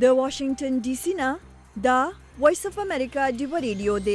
د واشنگټن ډي سي نه دا وایس اف امریکا ډیو ریډیو دی.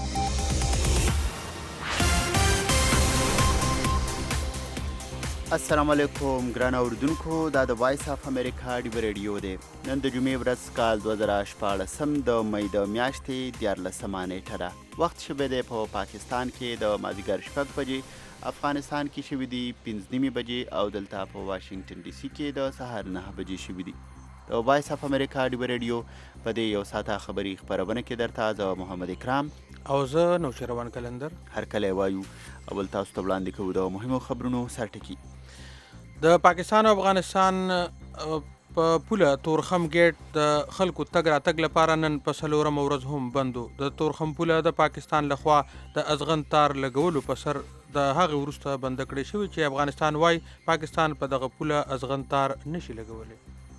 السلام علیکم ګران اوردونکو، دا د وایس اف امریکا ډیو ریډیو دی. نن د جمعې ورځ کال 2014 د مې د میاشتې 14 نیټه ده. وخت شوی دی په پاکستان کې د مازدیګر 6 بجې، افغانستان کې شوي دي 5 بجې او دلته په واشنگټن ډي سي کې د سهار 9 بجې شوي دي. د وایس اف امریکا ډیو ریډیو په دې یو ساعته خبري خپرونه کې درته زه محمد اکرام او زه نوشیروان کلندر هر کله وایو. اول تاسو ته وړاندې کوو د مهمو خبرونو سرټکي. د پاکستان او افغانستان په پوله تورخم ګیټ د خلکو تګ راتګ لپاره نن په 4 ورځ هم بندو. د تورخم پوله د پاکستان لخوا د ازغن تار لګولو په سر د هغه وروسته بند کړی شوی چې افغانستان وای پاکستان په دغه پوله ازغن تار نشي لګولی.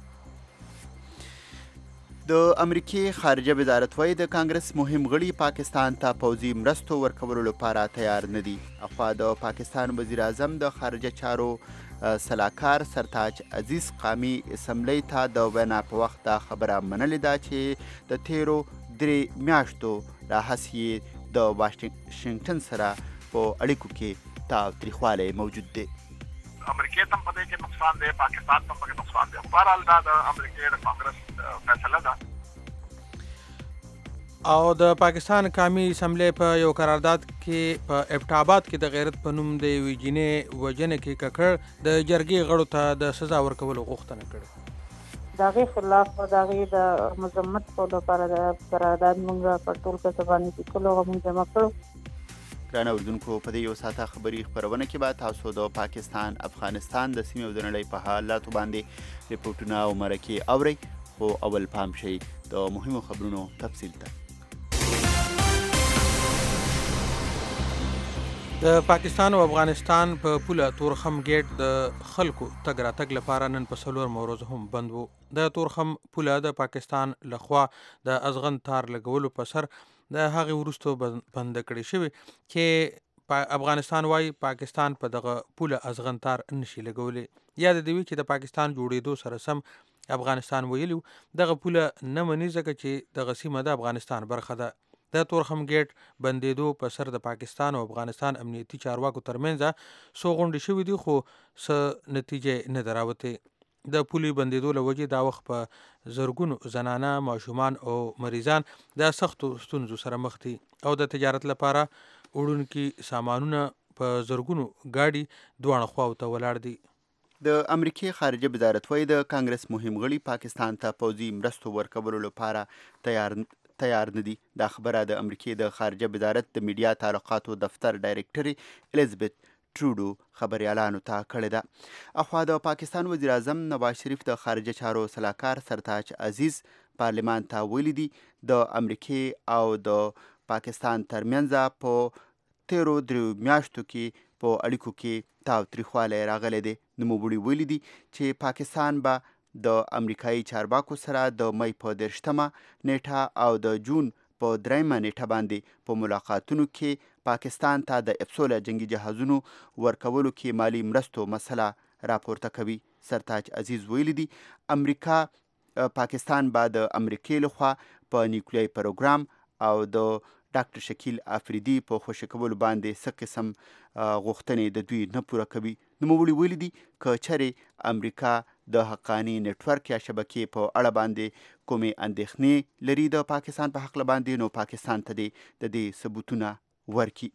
د امریکای خارجه وزارت وایي د کانګرس مهم غړي پاکستان ته پوځي مرستو ورکولو لپاره تیار نه دي. اخوا د پاکستان وزیر اعظم د خارجه چارو سلاکار سرتاج عزیز قامی اسمبلی ته د وینا په وخت دا خبره منلې ده چې د تیرو 3 میاشتو راهیسې د واشنگټن سره په اړیکو کې تاوتریخوالی موجود دی. امریکای ته په دې کې نقصان دی، پاکستان ته په نقصان دی. بهرحال دا د امریکای د کانګرس فیصله ده. او د پاکستان قومي اسمبلی په یو قرارداد کې په ابټاباد کې د غیرت په نوم د یوې جینۍ وژنې کې ککړ د جرګې غړو ته د سزا ورکولو غوښتنه کړې. د هغې خلاف د هغې د مذمت کولو لپاره د قرارداد موږ په ټول کسه باندې لیکلو هغه موږ جمع کړو. ګرانه اردونکو، په دې یو ساعته خبري خپرونه کې به تاسو د پاکستان، افغانستان د سیمې او د نړۍ په حالاتو باندې ریپورټونه او مرکې اورئ. خو اول پام شئ د مهمو خبرونو تفصیل ته. د پاکستان او افغانستان په پوله تورخم ګیټ د خلکو تګ راتګ لپاره نن په 4 ورځ هم بند وو. د تورخم پوله د پاکستان لخوا د ازغن تار لګولو په سر د هغې وروسته بند کړی شوی چې افغانستان وای پاکستان په دغه پوله ازغن تار نشي لګولی. یا د دوی چې د پاکستان جوړېدو سره سم افغانستان ویلو دغه پوله نه مني ځکه چې دغه سیمه د افغانستان برخه ده. د تورخم ګیټ بندېدو په سر د پاکستان او افغانستان امنیتي چارواکو ترمنځ څو غونډې شوې دي خو څه نتیجه نه ده راوتې. د پولې بندېدو له وجې دا وخت په زرګونو زنانه، ماشومان او مریضان د سختو ستونزو سره مخ دي او د تجارت لپاره وړونکي سامانونه په زرګونو ګاډي دواړه خواو ته ولاړ دي. د امریکای خارجه وزارت وایي د کانګرس مهم غړي پاکستان ته پوځي مرستو ورکولو لپاره تیار نه دي. دا خبره د امریکای د خارجه وزارت د میډیا تعلقاتو دفتر ډایرکټري الیزابت ټروډو خبريالانو ته کړې ده. اخوا د پاکستان وزیر اعظم نواز شریف د خارجه چارو سلاکار سرتاج عزیز پارلمان ته ویلي دي د امریکای او د پاکستان ترمنځ په تیرو 3 میاشتو کې په اړیکو کې تاوتریخوالی راغلی دی. نوموړي ویلي دي چې پاکستان به د امریکایي چارواکو سره د مې په 13 نیټه او د جون په 3 نیټه باندې په ملاقاتونو کې پاکستان ته د F-16 جنگي جهازونو ورکولو کې مالی مرستو مسله راپورته کوي. سرتاج عزیز ویلي دي امریکا پاکستان به د امریکای لخوا په نیوکلیري پروګرام او د ډاکټر شکیل افریدي په خوشی کولو باندې څه قسم غوښتنې د دوی نه پوره کوي. نوموړي ویلي دي که چېرې امریکا د حقاني نټورک یا شبکې په اړه باندې کومې اندېښنې لري د پاکستان په حق باندې، نو پاکستان ته د دې ثبوتونه ورکړي.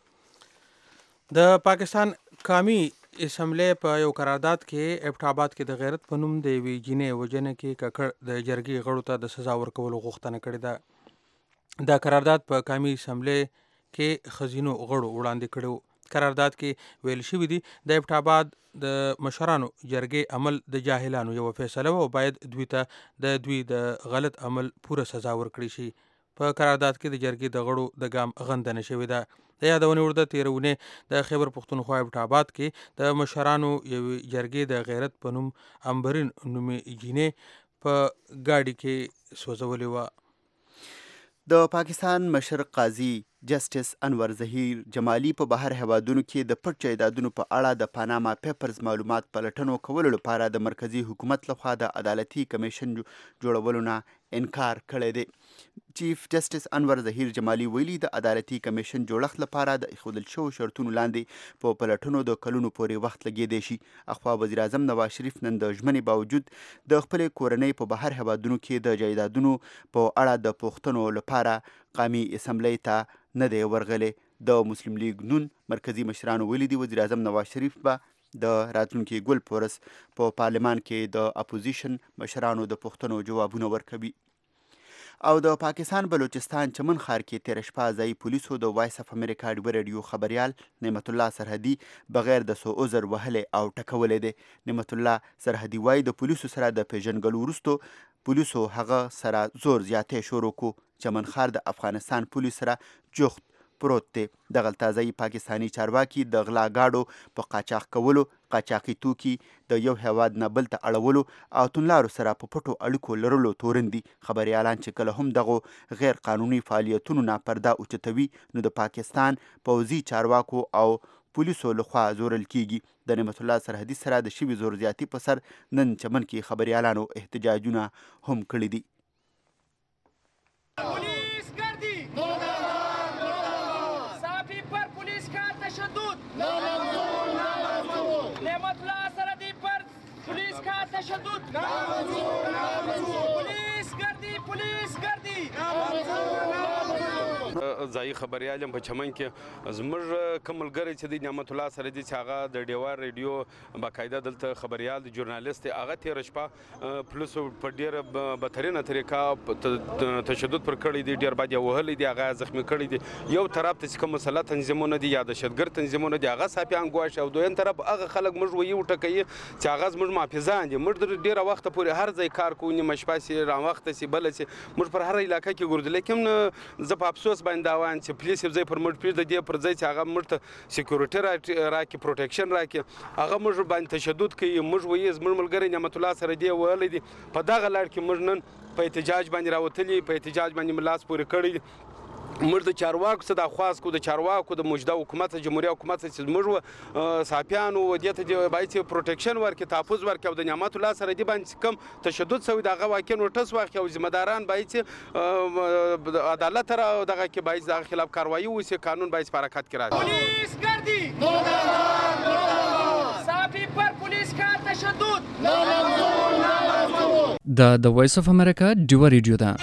د پاکستان قومي اسمبلی په یو قرارداد کې ابټاباد کې د غیرت په نوم د یوې جینۍ وژنې کې ککړ د جرګې غړو ته د سزا ورکولو غوښتنه کړې ده. دا قرارداد په قومي اسمبلی کې خزینو غړو وړاندې کړو. قرارداد کې ویل شوي دي د ابټاباد د مشرانو جرګې عمل د جاهلانو یو فیصله او باید دوی ته د دوی د غلط عمل پوره سزا ورکړي شي. په قرارداد کې د جرګې د غړو د ګام غندنه شوې ده. د یادونې وړ ده تېرونې د خیبر پښتونخوا ابټاباد کې د مشرانو یوې جرګې د غیرت په نوم امبرین نومې جینۍ په ګاډي کې سوځولې وه. د پاکستان مشر قاضي جسټس انور ظهیر جمالي په بهر هیوادونو کې د پټ جایدادونو په اړه د پاناما پیپرز معلومات پلټنو کولو لپاره د مرکزی حکومت لخوا د عدالتي کمیشن جوړولو نه انکار کړی دی. چیف جسټس انور ظهیر جمالي ویلي د عدالتي کمیشن جوړښت لپاره د ایښودل شوو شرطونو لاندې په پلټنو د کلونو پورې وخت لګیدی شي. اخوا وزیر اعظم نواز شریف نن د ژمنې باوجود د خپلې کورنۍ په بهر هیوادونو کې د جایدادونو په اړه د پوښتنو لپاره قومي اسمبلی ته نه دی ورغلی. د مسلم لیگ نون مرکزی مشرانو ویلي دي وزیر اعظم نواز شریف به د راتلونکي ګل پورس په پارلمان کې د اپوزیشن مشرانو د پوښتنو جوابونه ورکوي. او د پاکستان بلوچستان چمن ښار کې تېره شپه ځایي پولیسو د وایس اف امریکا ډیوه ریډیو خبریال نعمت الله سرحدي بغیر د سو عذر وهلی او ټکولی دی. نعمت الله سرحدي وایي د پولیسو سره د پیژنګلو وروستو پولیسو هغه سره زور زیاتی شروع کو. چمن ښار د افغانستان پولیس سره جوخت پروت دی. دغلته ځایي پاکستاني چارواکي د غلا ګاډو په قاچاق کولو، قاچاقي توکي د یو هیواد نه بل ته اړولو او توندلارو سره په پټو اړیکو لرلو تورن دي. خبریالان چې کله هم دغو غیر قانوني فعالیتونو نه پرده اوچتوي نو د پاکستان پوځي چارواکو او پولیسو لخوا زورل کیږي. د نعمت الله سرحدي سره د شوي زور زیاتي په سر نن چمن کې خبریالانو احتجاجونه هم کړي دي. ځایي خبریال یم په چمن کې زموږ کوم ملګری چې دی نعمت الله سرحدي چې هغه د ډیوه ریډیو باقاعده دلته خبریال د ژورنالیست هغه تېره شپه پولیسو په ډېره بدترینه طریقه تشدد پر کړی دی، ډېر بد یې وهلی دی، هغه زخمي کړی دی. یو طرف ته چې کوم مسلح تنظیمونه دي یا دهشتګرد تنظیمونه دي هغه ساپیان ګواښي او دویم طرف هغه خلک موږ ویي وټکوي چې هغه زموږ محافظان دي. موږ ډېره وخته پورې هر ځای کار کوو، نیمه شپه سي راوخته سي بله سي موږ پر هره علاقه کې ګرځو. لیکن زه په افسوس باندې دا وایم چې پولیس یو ځای پر موږ پرېږده، دې پر ځای چې هغه موږ ته سیکورټي راکړي، پروټیکشن راکړي، هغه موږ باندې تشدد کوي. موږ وایي زموږ ملګری نعمت الله سرحدي ویلی دي په دغه لړ کې موږ نن په احتجاج باندې راوتلي، په احتجاج باندې مو لاس پورې کړی. موږ د چارواکو څخه دا خواست کوو، د چارواکو د موجوده حکومت جمهوري حکومت چې موږ صحافیانو دې ته باید چې پروټیکشن ورکړي، تحفظ ورکړي او د نعمت الله سرحدي باندې کوم تشدد شوی د هغه واقع نوټس واخلي او ذمه داران باید چې عدالت را دغه کې باید د خلاف کاروایی وشي، قانون باید په حرکت کې راځي. پولیس ګردي صحافي پر پولیس کا تشدد د وایس اف امریکا ډیوه ریډیو ده.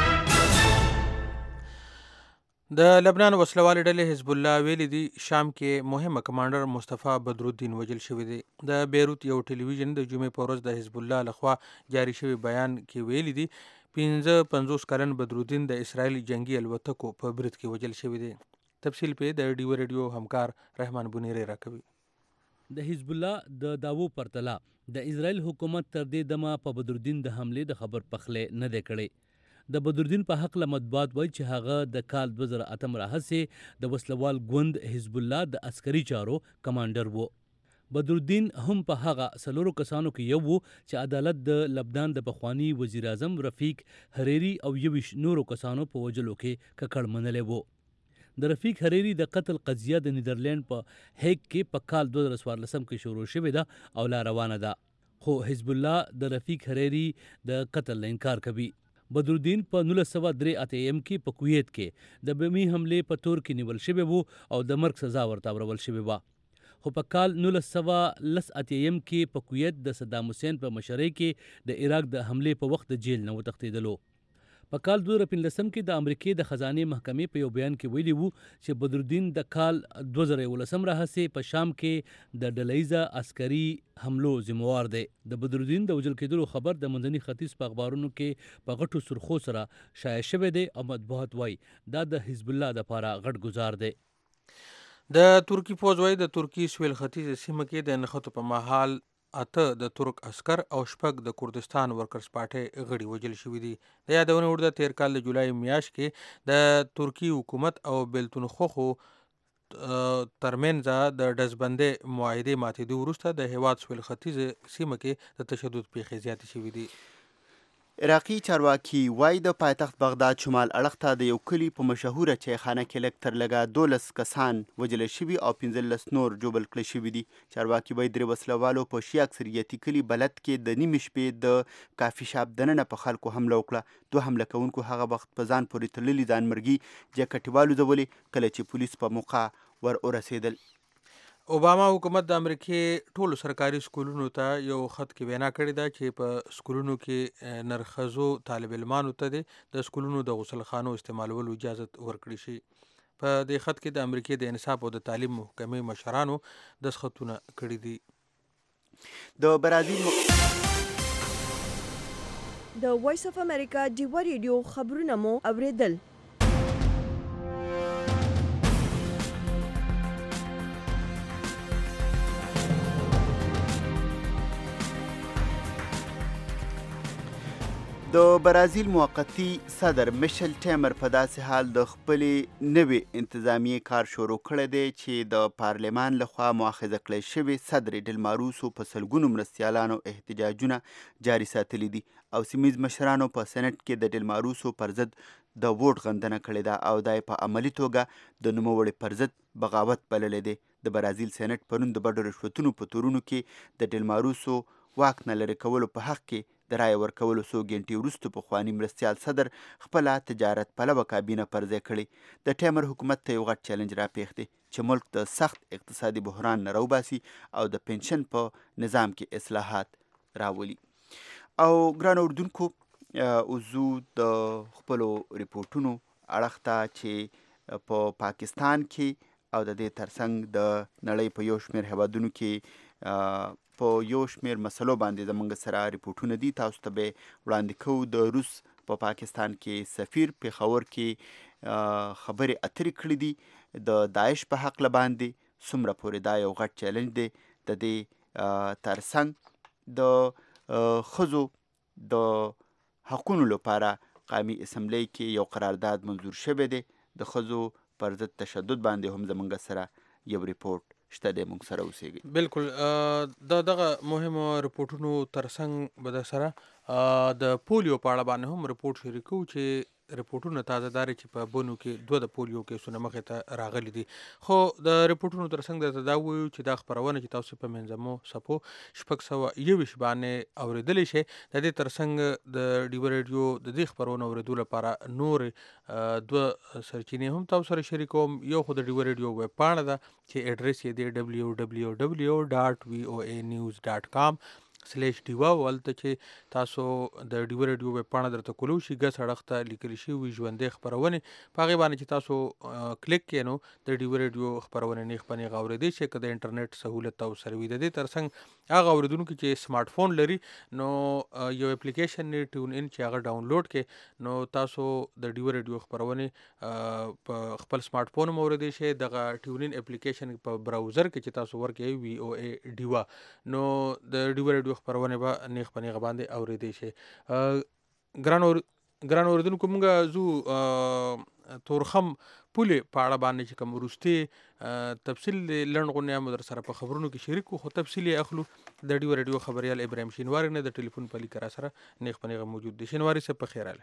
د لبنان وسلوالې ډلې حزب الله ویلي دي شام کې مهمه کمانډر مصطفی بدرالدین وژل شوی دی. د بیروت یو ټلویزیون د جمعې په ورځ د حزب الله لخوا جاری شوی بیان کې ویلي دي 55 کلن بدرالدین د اسرائیل جنگي الوتکو په برید کې وژل شوی دی. تفصیل په د ډیو ریډیو همکار رحمان بنيري راکوي. د حزب الله د داوو پرتله د اسرائیل حکومت تر دې دمه په بدرالدین د حملې د خبر پخلې نه دی کړی. د بدرالدین په حق له مطبوعات وایي چې هغه د کال 2008 راهیسې د وسلوال ګوند حزب الله د عسکري چارو کمانډر و. بدرالدین هم په هغه 4 کسانو کې یو و چې عدالت د لبنان د پخوانی وزیر اعظم رفیق حریری او 21 نورو کسانو په وژلو کې ککړ منلی و. د رفیق حریری د قتل قضیه د نیدرلند په هیګ کې په کال 2014 کې شروع شوې ده او لا روانه ده، خو حزب الله د رفیق حریری د قتل نه انکار کوي. بدرالدین په 1983 کې په کویت کې د بمي حملې په تور کې نیول شوی وو او د مرګ سزا ورته ورول شوې وه. خو په کال 1980 کې په کویت د صدام حسین په مشرۍ کې د عراق د حملې په وخت د جیل نه وتښتېدلو. په کال 2015 کې د امریکای د خزانې محکمې په یو بیان کې ویلي وو چې بدرالدین د کال 2019 راهیسې په شام کې د ډلهیزه عسکري حملو ذمہوار دی. د بدرالدین د وژل کېدلو خبر د منځني ختیځ په اخبارونو کې په غټو سرخو سره شایع شوی دی او مطبوعات وایي دا د حزب الله دپاره غټ ګزار دی. د ترکی پوځ وایي د ترکی سویل ختیځ سیمه کې د نښتو په مهال 8 د ترک عسکر او 6 د کردستان ورکرز پارټۍ غړي وژل شوي دي. د یادونې وړ د تیر کال د جولای میاشت کې د ترکی حکومت او بیلتونخوخو ترمنځ د ډزبندۍ معاهدې ماتېدو وروسته د هیواد سویل ختیځ سیمه کې د تشدد پیښې زیاتې شوي دي. عراقي چارواکي وایي د پایتخت بغداد شمال اړخ ته د یو کلي په مشهوره چایخانه کې لږ تر لږه 12 کسان وژل شوي او 15 نور ژوبل کړل شوي دي. چارواکي وایي درې وسلوالو په شي اکثریتي کلي بلد کې د نیمې شپې د کافي شاپ دننه په خلکو حمله وکړه. دوه حمله کوونکو هغه وخت په ځان پورې تړلي ځانمرګي جاکټوالو ځولې کله چې پولیس په موقع ور ورسېدل. اوباما حکومت د امریکې ټولو سرکاري سکولونو ته یو خط کې وینا کړې ده چې په سکولونو کې نرښځو طالب علمانو ته د سکولونو د غسل خانو استعمالولو اجازه ورکړي شي. په دې خط کې د امریکې د انصاف او د تعلیم محکمې مشرانو دستخطونه کړي دي. د برازیل د وایس اف امریکا ډیوا ریډیو خبرونه مو اوریدل. د برازیل موقتی صدر میشل ټیمر په داسې حال د خپلې نوې انتظامیې کار شروع کړی دی چې د پارلمان لخوا مؤاخذه کړی شوی صدر ډیلماروسو په سلګونو مرستیالانو احتجاجونه جاري ساتلي دي او سیمهییز مشرانو په سېنټ کې د ډیلماروسو پر ضد د ووټ غندنه کړې ده او دا په عملی توګه د نوموړي پر ضد بغاوت بللی دی. د برازیل سېنټ پرون د بډو رشوتونو په تورونو کې د ډیلماروسو واک نه لرې کولو په حق کې د رایې ورکولو څو ګنټې وروسته پخواني مرستیال صدر خپله تجارت پلوه کابینه پر ځای کړې. د ټیمر حکومت ته یو غټ چیلنج راپېښ دی چې ملک د سخت اقتصادي بحران نه راوباسي او د پنشن په نظام کې اصلاحات راولي. او ګرانو اردونکو وزو د خپلو ریپورټونو اړخ ته چې په پاکستان کې او د دې ترڅنګ د نړۍ په یو شمېر هیوادونو کې په یو شمېر مسلو باندې زموږ سره ریپورټونه دي. تاسو ته به وړاندې کوو. د روس په پاکستان کې سفیر پېښور کې خبرې اترې کړې دي د داعش په حق باندې. څومره پورې دا یو غټ چیلنج دی. د دې ترڅنګ د ښځو د حقونو لپاره قومي اسمبلی کې یو قرارداد منظور شوی دی. د ښځو پر ضد تشدد باندې هم زموږ سره یو ریپورټ شته دی. موږ سره اوسېږي. بالکل د دغه مهمو رپورټونو ترڅنګ به در سره د پولیو په اړه باندې هم رپورټ شریکو چې رپورټونه تازه داري چې په بونو کې دوه د پولیو کیسونه مخې ته راغلي دي. خو د رپورټونو ترڅنګ درته دا وویو چې دا خپرونه چې تاسو په منځمو څپو 621 باندې اورېدلی شئ. د دې ترڅنګ د ډیوا ریډیو د دې خپرونو اورېدو لپاره نور دوه سرچینې هم تاسو سره شریکوم. یو خو د ډیوا ریډیو ویب پاڼه ده چې اډرس یې دی www.voanews.com/diva. ولته چې تاسو د ډیوا ریډیو ویب پاڼه درته کولو شي ګس اړخ ته لیکل شوي ژوندۍ خپرونې په هغې باندې چې تاسو کلیک کړئ نو د ډیوا ریډیو خپرونې نیغ په نیغه اورېدی شئ که د انټرنیټ سهولت او سره وي. د دې ترڅنګ هغه اورېدونکي چې سمارټ فون لري نو یو اپلیکیشن دی ټیون ان چې هغه ډاونلوډ کړئ نو تاسو د ډیوا ریډیو خپرونې په خپل سمارټ فون هم اورېدی شئ. دغه ټیون ان اپلیکیشن په براوزر کې چې تاسو ورکړئ VOA ډیوا نو د ډیوا ریډیو خپرونې به نیغ په نیغه باندې اورېدی شئ. ګران اورېدونکو موږ ځو تورخم پولې په اړه باندې چې کوم وروستي تفصیل لنډ غونې هم در سره په خبرونو کې شریک خو تفصیل یې اخلو د ډیوا ریډیو خبریال ابراهیم شینواري نه. د ټلیفون په لیکه را سره نیغ په نیغه موجود دی. شینواري صاحب په خیر راغلی.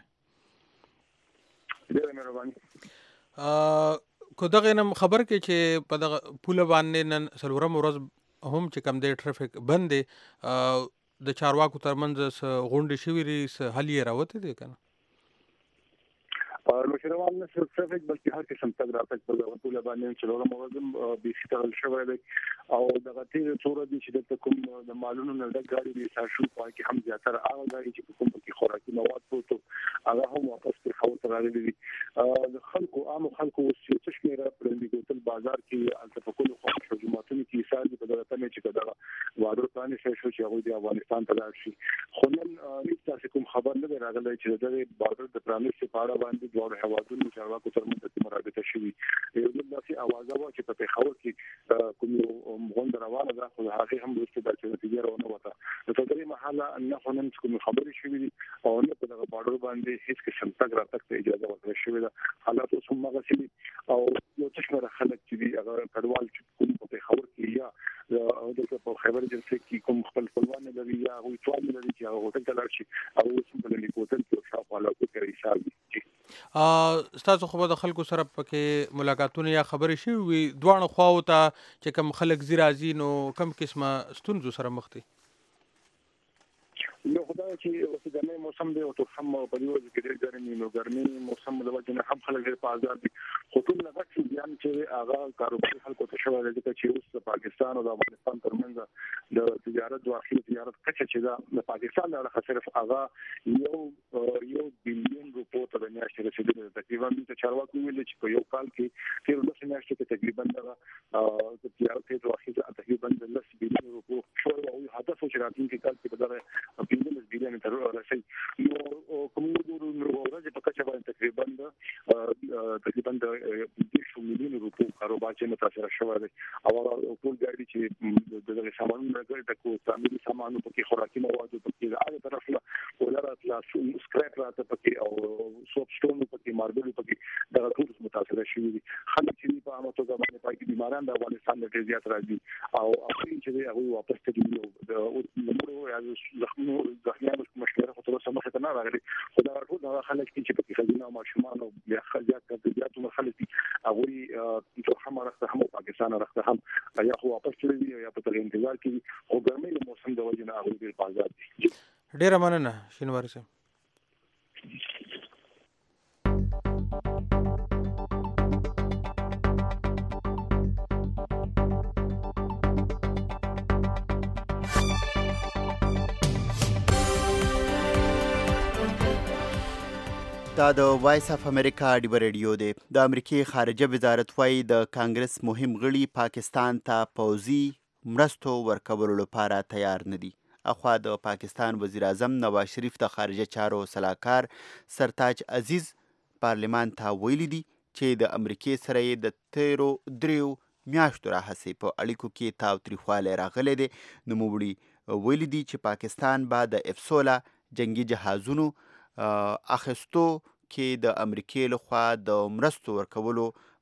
ډېره مهرباني. کو دغه نم خبر کې چې په دغه پوله باندې نن څلورم ورځ هم چې کم دی ټرافیک بند دی د چارواکو ترمنځ غونډې شوي دي حل یې راوتی دی که نه؟ نوشیروان نه صرف ټرافیک بلکې هر قسم تګ راتګ په دغه پوله باندې څلورم ورځ هم بیخي تړل شوی دی او دغه تېرې څو ورځې چې دلته کوم د مالونو نه ډک ګاډي د ایسار شو په هغه کې هم زیاتره هغه ګاډي چې په کوم پکې خوراکي مواد پروت و هغه هم واپس پېښور ته راغلي دي. د خلکو عامو خلکو اوس یو څه شمېره پرندي کوتل بازار کې هلته په کلو خوښ جوماتونو کې ایسار دي په دغه تمې چې که دغه وعده پرانیستی شو چې هغوی د افغانستان ته لاړ شي. خو نن هېڅ داسې کوم خبر نه دی راغلی چې د دغې بارډر د پرانیستې په اړه باندې دواړو هېوادونو چارواکو ترمنځ مرابطه شوي. یو ځل داسې اوازه وه چې په پېښور کې کوم یو غونډه روانه ده خو د هغې هم وروسته داسې نتیجه راونه وته. د تر دې مهاله نه خو نن کومې خبرې شوي دي او نه په دغه بارډر باندې هېڅ قسم تګ راتګ ته اجازه ورکړل شوې ده. حالات اوس هم هغسې دي او یو څه شمېره خلک چې دي هغه کډوال چې کوم په پېښور کې یا دلته په خیبر ایجنسي کې کوم خپلوان لري یا هغه ټول لري چې هغه هوټل ته لاړ شي او اوس په دې هوټل کې شاوخوا له کوم حساب دي. ستاسو خو د خلکو سره پکې ملاقاتونه یا خبرې شوي وي دواړو خواو ته چې کوم خلک ځي راځي نو کوم قسمه ستونزو سره مخ دي؟ نو خدای چې اوس د ګرمۍ موسم دی او ته هم په دې وخت کې ډېر ګرمي نو ګرمي موسم د وجه نه هم خلک ډېر په آزاد دي خو ټول لږ څه بیان چې هغه کاروبار خلکو ته شوی دی چې اوس پاکستان او افغانستان ترمنځ د تجارت او اخري تجارت کچه چې د پاکستان له صرف هغه یو بلین روپو ته د میاشتې رسیدلی تقریبا د چارواکو ویل چې په یو کال کې تیر لسه میاشتې کې تقریبا د تجارت او اخري تقریبا د 10 بلین روپو شو او هدف چې راتلونکي کال کې به د 15 بلین تر رسي نو کوم نو ورځ په کچه باندې تقریبا د 10 مليون روپو کاروبار چې متاثر شوی دی او ټول ګاډي چې د سامانونو د کو تعمیري سامانونو په خوراکي موادو په هغه طرف له ولرات لا سکراپ راته پکې او سوپ سټون پکې ماربل پکې د ټول متاثر شوی دي خلک چې په عامه توګه باندې پای بیماران د افغانستان د زیات راځي او اخري چې هغه واپس کېږي د نورو یا ځخمیانو مشوره خو تر اوسه مخه نه راغلي خو دا ټول خلک چې په خزینه ماشومان او بیا خلک د زیاتو خلک هغه چې هم راځي هم پاکستان راځي هم یا خو واپس کېږي یا په انتظار کې او ګرمۍ له موسم د وجه نه هغه ډېر په آزاد دي. ډیره مننه شینواری صاحب. دا د وایس اف امریکا ډیو ریډیو دی. د امریکای خارجه وزارت وايي د کانګرس مهم غړي پاکستان ته پوځي مرستو ورکولو لپاره تیار نه دي. اخوا د پاکستان وزیر اعظم نواز شریف د خارجه چارو سلاکار سرتاج عزیز پارلمان ته ویلي دي چې د امریکای سره د تیرو دریو میاشتو راهیسې په اړیکو کې تاوتریخوالی راغلی دی. نوموړي ویلي دي چې پاکستان به د F-16 جنگي جهازونو اخیستو کې د امریکای لخوا د مرستو ورکولو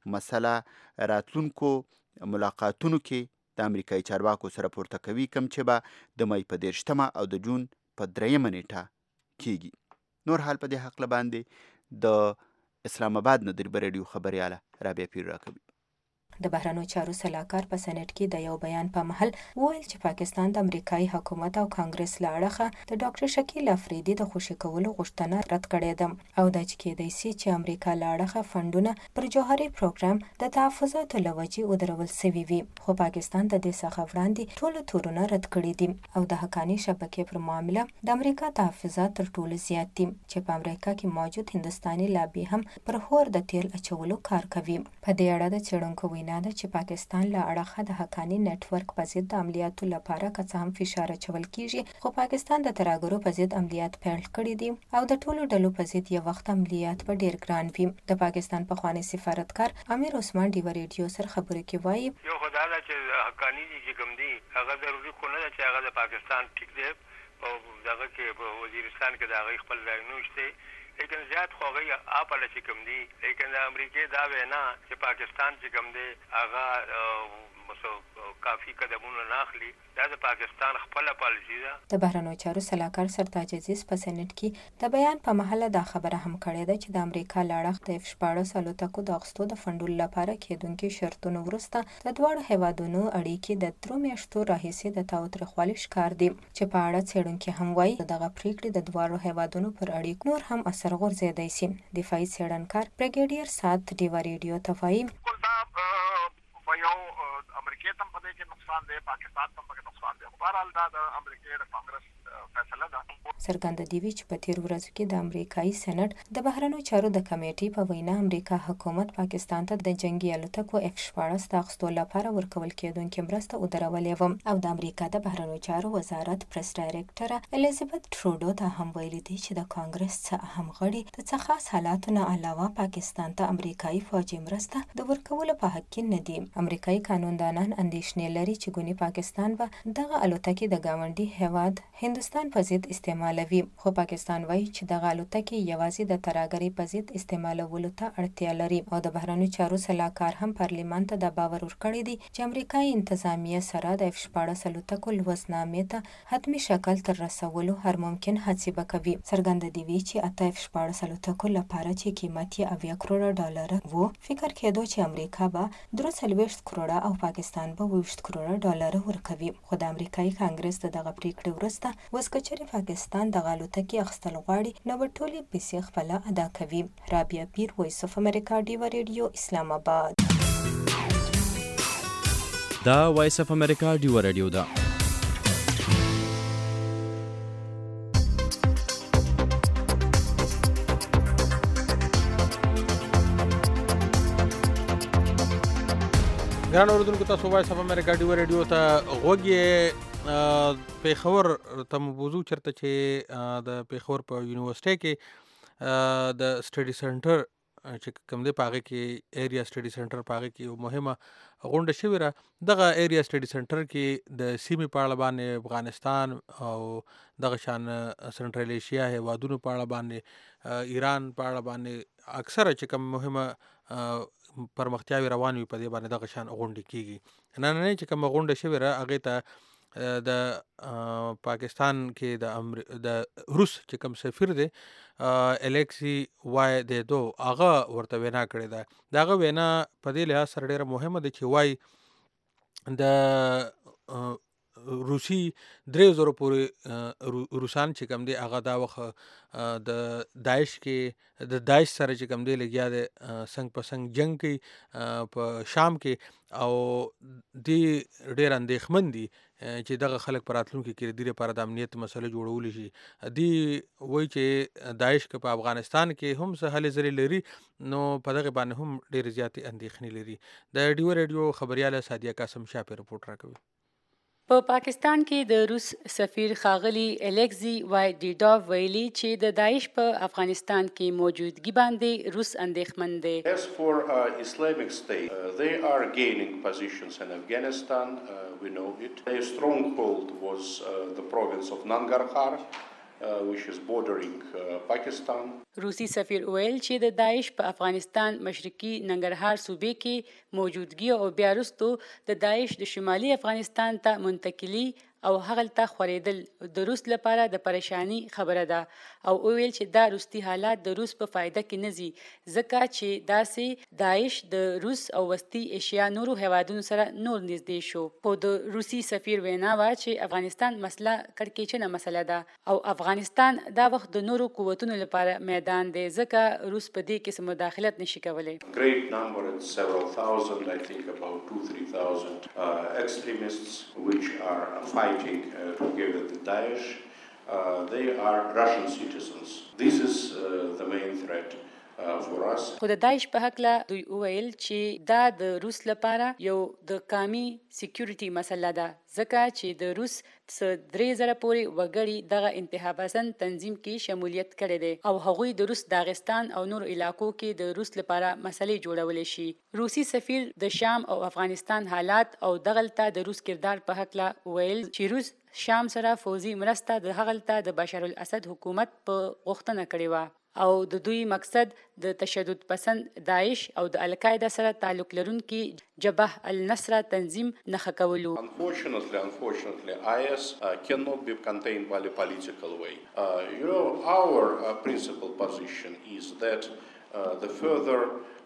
مسله راتلونکو ملاقاتونو کې د امریکایي چارواکو سره پورته کوي، کوم چې به د مای په 13 او د جون په 3 نیټه کیږي. نور حال په دې حق باندې د اسلام آباد نه د ریډیو خبرياله رابعه پیر راکوي. د بهرنیو چارو سلاکار په سنټ کې د یو بیان په محل وویل چې پاکستان د امریکایي حکومت او کانګرس له اړخه د ډاکټر شکیل افریدي د خوشي کولو غوښتنه رد کړې ده او دا چې کېدای شي چې امریکا له اړخه فنډونه پر جوهري پروګرام د تحفظاتو له وجې ودرول سوي وي، خو پاکستان د دې څخه وړاندې ټول تورونه رد کړي دي او د حقاني شبکې پر معامله د امریکا تحفظات تر ټولو زیات دي چې په امریکا کې موجود هندستاني لابي هم پر هور د تیل اچولو کار کوي. په دې اړه د څېړونکو ده چې پاکستان له اړخه د حقاني نت ورک په ضد د عملیاتو لپاره که څه هم فشار اچول کیږي، خو پاکستان د ترهګرو په ضد عملیات پیل کړي دي او د ټولو ډلو په ضد یو وخت عملیات به ډیر ګران وي. د پاکستان پخوانی سفارتکار امیر عثمان ډیو ریډیو سره خبرې کې وایي یو خدای دا چې حقاني چې کوم دي هغه ضروري خو نه چې هغه د پاکستان ټیک دی او دغه کې په وزیرستان کې د هغه خپل ځای نوشته لیکن زیات خوږی اپل چې کوم دی لیکن د امریکای دا وینا چې پاکستان چې کوم دی هغه کافی قدمونه ناخلی دا د پاکستان خپل پالیسی ده. د بهرنیو چارو سلاکار سرتاج عزیز په سنټ کې د بیان په محله دا خبره هم کړې ده چې د امریکا له اړخه د F-16 الوتکو د اخیستو د فنډولو لپاره کېدونکي شرطونو وروسته د دواړو هیوادونو اړیکې د 3 میاشتو راهیسې د تاوتریخوالي ښکار دي چې په اړه څېړونکي هم وایي دغه پریکړې د دواړو هیوادونو پر اړیکو نور هم اثر غورځېدی شي. دفاعي څېړنکار بریګیډیر سات ډیو ریډیو ته وایي امریکای ته په دې کې نقصان دی، پاکستان ته په نقصان دی. بهرحال دا د امریکای د کانګرس فیصله ده. څرګنده دی چې په تیر ورځو کې د امریکایي سېنات د بهرنیو چارو د کمیټې په وینا امریکا حکومت پاکستان ته د جنگي الوتکو F-16 د اخیستو لپاره ورکول کېدونکې مرسته ودرولې وه او د امریکا د بهرنیو چارو وزارت پریس ډایرکټره الیزابت ټروډو ته هم ویلي دي چې د کانګرس څخه اهم غړي د څه خاص حالاتو نه علاوه پاکستان ته امریکایي فوجي مرسته د ورکولو په حق کې نه دي. امریکایي قانوندانان اندېښنې لري چې ګونې پاکستان به دغه الوتکې د ګاونډي هیواد هندوستان افغانستان په ضد استعمالوي، خو پاکستان وایي چې دغه الوتکې یوازې د ترهګرۍ په ضد استعمالولو ته اړتیا لري او د بهرنیو چارو سلاکار هم پارلمان ته دا باور ورکړی دی چې امریکایي انتظامیه سره د F-14 الوتکو لوزنامې ته حتمی شکل تر رسولو هر ممکن هڅې به کوي. څرګنده دی وی چې 8 F-14 الوتکو لپاره چې قیمت یې 80 کروڑه ډالر وو، فکر کېدو چې امریکا به 43 کروڑه او پاکستان به 20 کروڑه ډالر ورکوي. خو د امریکایي کانګرس دغه پریکړې وروسته اوس که چېرې پاکستان دغه الوتکې اخیستل غواړي نو به ټولې پیسې خپله ادا کوي. رابعه پیر، وایس اف امریکا، ډیوا ریډیو، اسلام آباد. دا وایس اف امریکا ډیوا ریډیو ده. ګران اوریدونکو، تاسو وایس اف امریکا ډیوا ریډیو ته غوږ یې. پیښور ته موضوع چرته چې د پیښور په یونیورسيټي کې د سټډي سنټر چې کوم دی په هغې کې ایریا سټډي سنټر په هغې کې یو مهمه غونډه شوې ده. دغه ایریا سټډي سنټر کې د سیمې په اړه باندې افغانستان او دغه شان سنټرل ایشیا هیوادونو په اړه باندې ایران په اړه باندې اکثره چې کوم مهمه پرمختیاوې روان وي په دې باندې دغه شان غونډې کېږي. نننۍ چې کومه غونډه شوې ده هغې ته د پاکستان کې د روس چې کوم سفیر دی الیکسی وای دیدو هغه ورته وینا کړې ده. د هغه وینا په دې لحاظ سره ډېره مهمه ده چې وای د روسي 3000 پورې روسان چې کوم دی هغه دا وخت د داعش کې د داعش سره چې کوم دی لګیا دی څنګ په څنګ جنگ کوي په شام کې او دی ډېر اندېښمن دي چې دغه خلک په راتلونکي کې د دې لپاره د امنیت مسله جوړولی شي. دی وایي چې داعش که په افغانستان کې هم څه هلې ځلې لري نو په دغه باندې هم ډېرې زیاتې اندېښنې لري. د ډیوا ریډیو خبریاله سادیه قاسم شاه پې رپورټ راکوي. په پاکستان کې د روس سفیر ښاغلي الیکزي وای ډیډوف ویلي چې د داعش په افغانستان کې موجودګي باندې روس اندېښمن دی. As for Islamic State, they are gaining positions in Afghanistan. We know it. Their stronghold was the province of Nangarhar, which is bordering Pakistan. روسي سفیر ویل چې د داعش په افغانستان مشرقي ننګرهار صوبې کې موجودګي او بیا وروسته د داعش د شمالي افغانستان ته منتقلي او هغلته خورېدل د روس لپاره د پریشانی خبره ده او ویل چې دا روسي حالات د روس په فایده کې نه ځي ځکه چې داسې داعش د روس او وسطي ایشیا نورو هیوادونو سره نور نږدې شو. خو د روسي سفیر وینا وا چې افغانستان مسله کړکېچنه مسله ده او افغانستان دا وخت د نورو قوتونو لپاره میدان دی ځکه روس په دې کې مداخلت نشي کولی. Great number, it's several thousand, I think about 2,000-3,000 extremists which are fighting together with Daesh. They are Russian citizens. This is the main threat for us. خو د داعش په هکله دوی وویل چې دا د روس لپاره یو د قومي سکیورټي مسله ده ځکه چې د روس 3000 پورې وګړي دغه انتخابپسند تنظیم کې شمولیت کړی دی او هغوی د روس داغستان او نور علاقو کې د روس لپاره مسلې جوړولی شي. روسي سفیر د شام او افغانستان حالات او دغلته د روس کردار په هکله ویل چې روس شام سره فوزي مرسته د هغلته د بشار الاسد حکومت په غوښتنه کړې وه او د دوی مقصد د تشدد پسند داعش او د القاعده سره تعلق لرونکي جبهه النصر تنظیم نښه کولو. Unfortunately, IS cannot be contained by the political way. Our principal position is that the further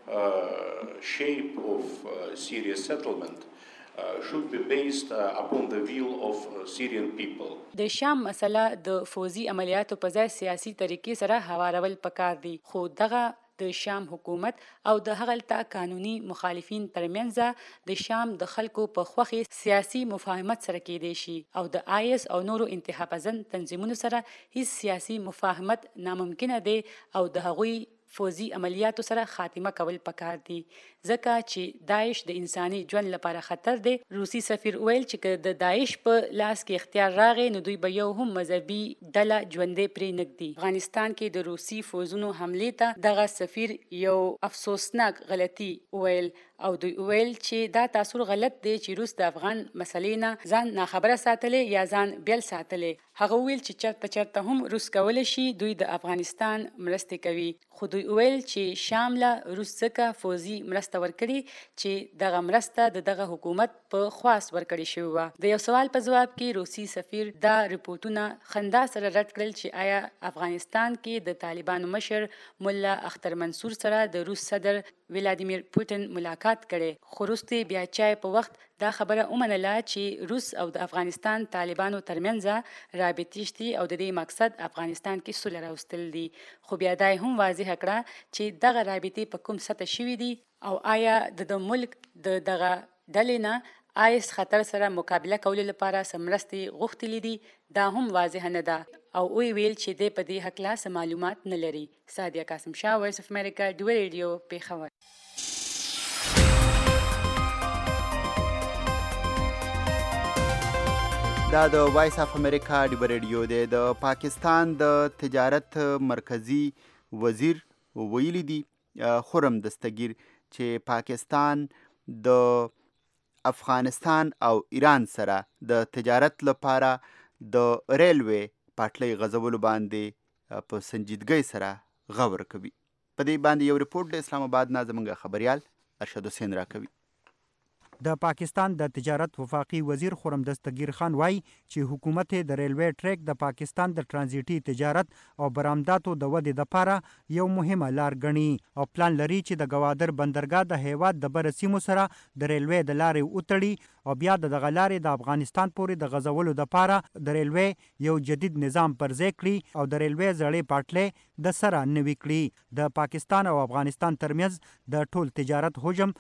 shape of Syria settlement should be based upon the will of Syrian people. د شام مسله د فوزي عملیاتو په ځای سیاسي طریقې سره هوارول پکار دي خو دغه د شام حکومت او د هغلته قانوني مخالفین ترمنځ د شام د خلکو په خوخي سیاسي مفاهمت سره کېدی شي او د IS او نورو انتخابپسند تنظیمونو سره هیڅ سیاسي مفاهمت ناممکنه دی او د هغوی فوزي عملیاتو سره خاتمه کول پکار دي ځکه چې داعش د انساني ژوند لپاره خطر دی. روسي سفیر ویل چې د داعش په لاس کې اختیار راغی نو دوی به یو هم مذهبي ډله ژوندې پرې نږدي. افغانستان کې د روسي فوزونو حملې ته دغه سفیر یو افسوسناک غلطي ویل او دوی ویل چې دا تاثر غلط دی چې روس د افغان مسلې نه ځان ناخبره ساتلې یا ځان بیل ساتلې. هغه ویل چې چرته هم روس کولی شي دوی د افغانستان مرستې کوي خو دوی ویل چې شام له روس څخه فوزي مرسته ورکړي چې دغه مرسته د دغه حکومت په خواست ورکړي شوې وه. د یو سوال په ځواب کې روسي سفیر دا رپورټونه خندا سره رد کړل چې آیا افغانستان کې د طالبانو مشر ملا اختر منصور سره د روس صدر ولادیمیر پوتین ملاقات کړي خو وروسته بیا چای په وخت دا خبره ومنله چې روس او د افغانستان طالبانو ترمنځ رابطې شته او د دې مقصد افغانستان کې سوله راوستل دي. خو بیا دا هم واضح کړه چې دغه رابطې په کوم سطح شوي دي او آیا د ملک دغه ډلې نه آیس خطر سره مقابله کولو لپاره سمرستې غوښتلې دي دا هم واضح نه ده او وی ویل چې د په دې حق لا معلومات نه لري. سادیه قاسم شاه، وایس اف امریکا، ډوی ریډیو، پیښور. دا د وایس اف امریکا ډیو ریډیو دی. د پاکستان د تجارت مرکزی وزیر ویلی دی خرم دستگیر چې پاکستان د افغانستان او ایران سره د تجارت لپاره د ریلوی پټلۍ غځولو باندې په سنجیدګۍ سره غور کوي. په دې باندې یو ریپورت د اسلام آباد نه زموږ خبريال ارشد حسین راکوي. د پاکستان د تجارت وفاقي وزیر خرم دستگیر خان وایي چې حکومت د ریلوی ټریک د پاکستان د ترانزیټي تجارت او برآمداتو د ودې لپاره یو مهمه لار ګڼي او پلان لري چې د ګوادر بندرګاه د هیواد د بر سیمو سره د ریلوی د لارې وتړي او بیا د دغه لارې د افغانستان پورې د غځولو لپاره د ریلوی یو جدید نظام پرځای کړي او د ریلوی زړې پټلۍ د سره نوي کړي. د پاکستان او افغانستان ترمنځ د ټول تجارت حجم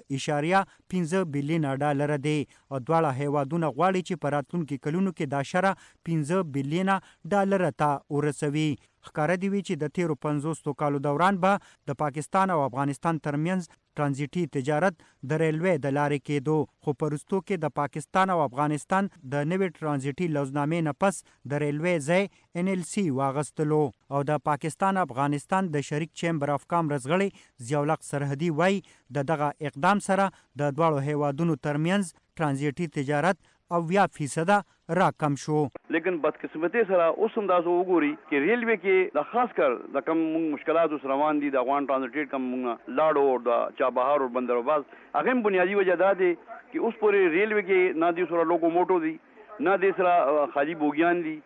2.5 بلین ډالر دی او دواړه هیوادونه غواړي چې په راتلونکي کلونو کې دا شره 15 بلین ډالر ته ورسوي. ښکاره دی وی چې د تیرو 50 کالو دوران به د پاکستان او افغانستان ترمنځ ترانزیټي تجارت د ریلوی د لارې کېدو خو په وروستو کې د پاکستان او افغانستان د نوې ترانزیټي لوزنامې نه پس د ریلوی ځای NLC واغستلو او د پاکستان افغانستان د شریک چیمبر اف کامرس غړي ضیاءالحق سرحدي وایي د دغه اقدام سره د دواړو هیوادونو ترمنځ ترانزیټي تجارت او 20% را کم شو. لیکن بدقسمتی سره اوس هم تاسو وګورئ چې ریلوی کې د خاص کر د کم مشکلات سره روان دي د افغان ترانزیټ کم لاړو او د چابهار او بندرواز هغه بنیادی وجه ده چې اوس پورې ریلوی کې نه دي سره لوکو موټو دي نه دي سره خالی بوګیان دي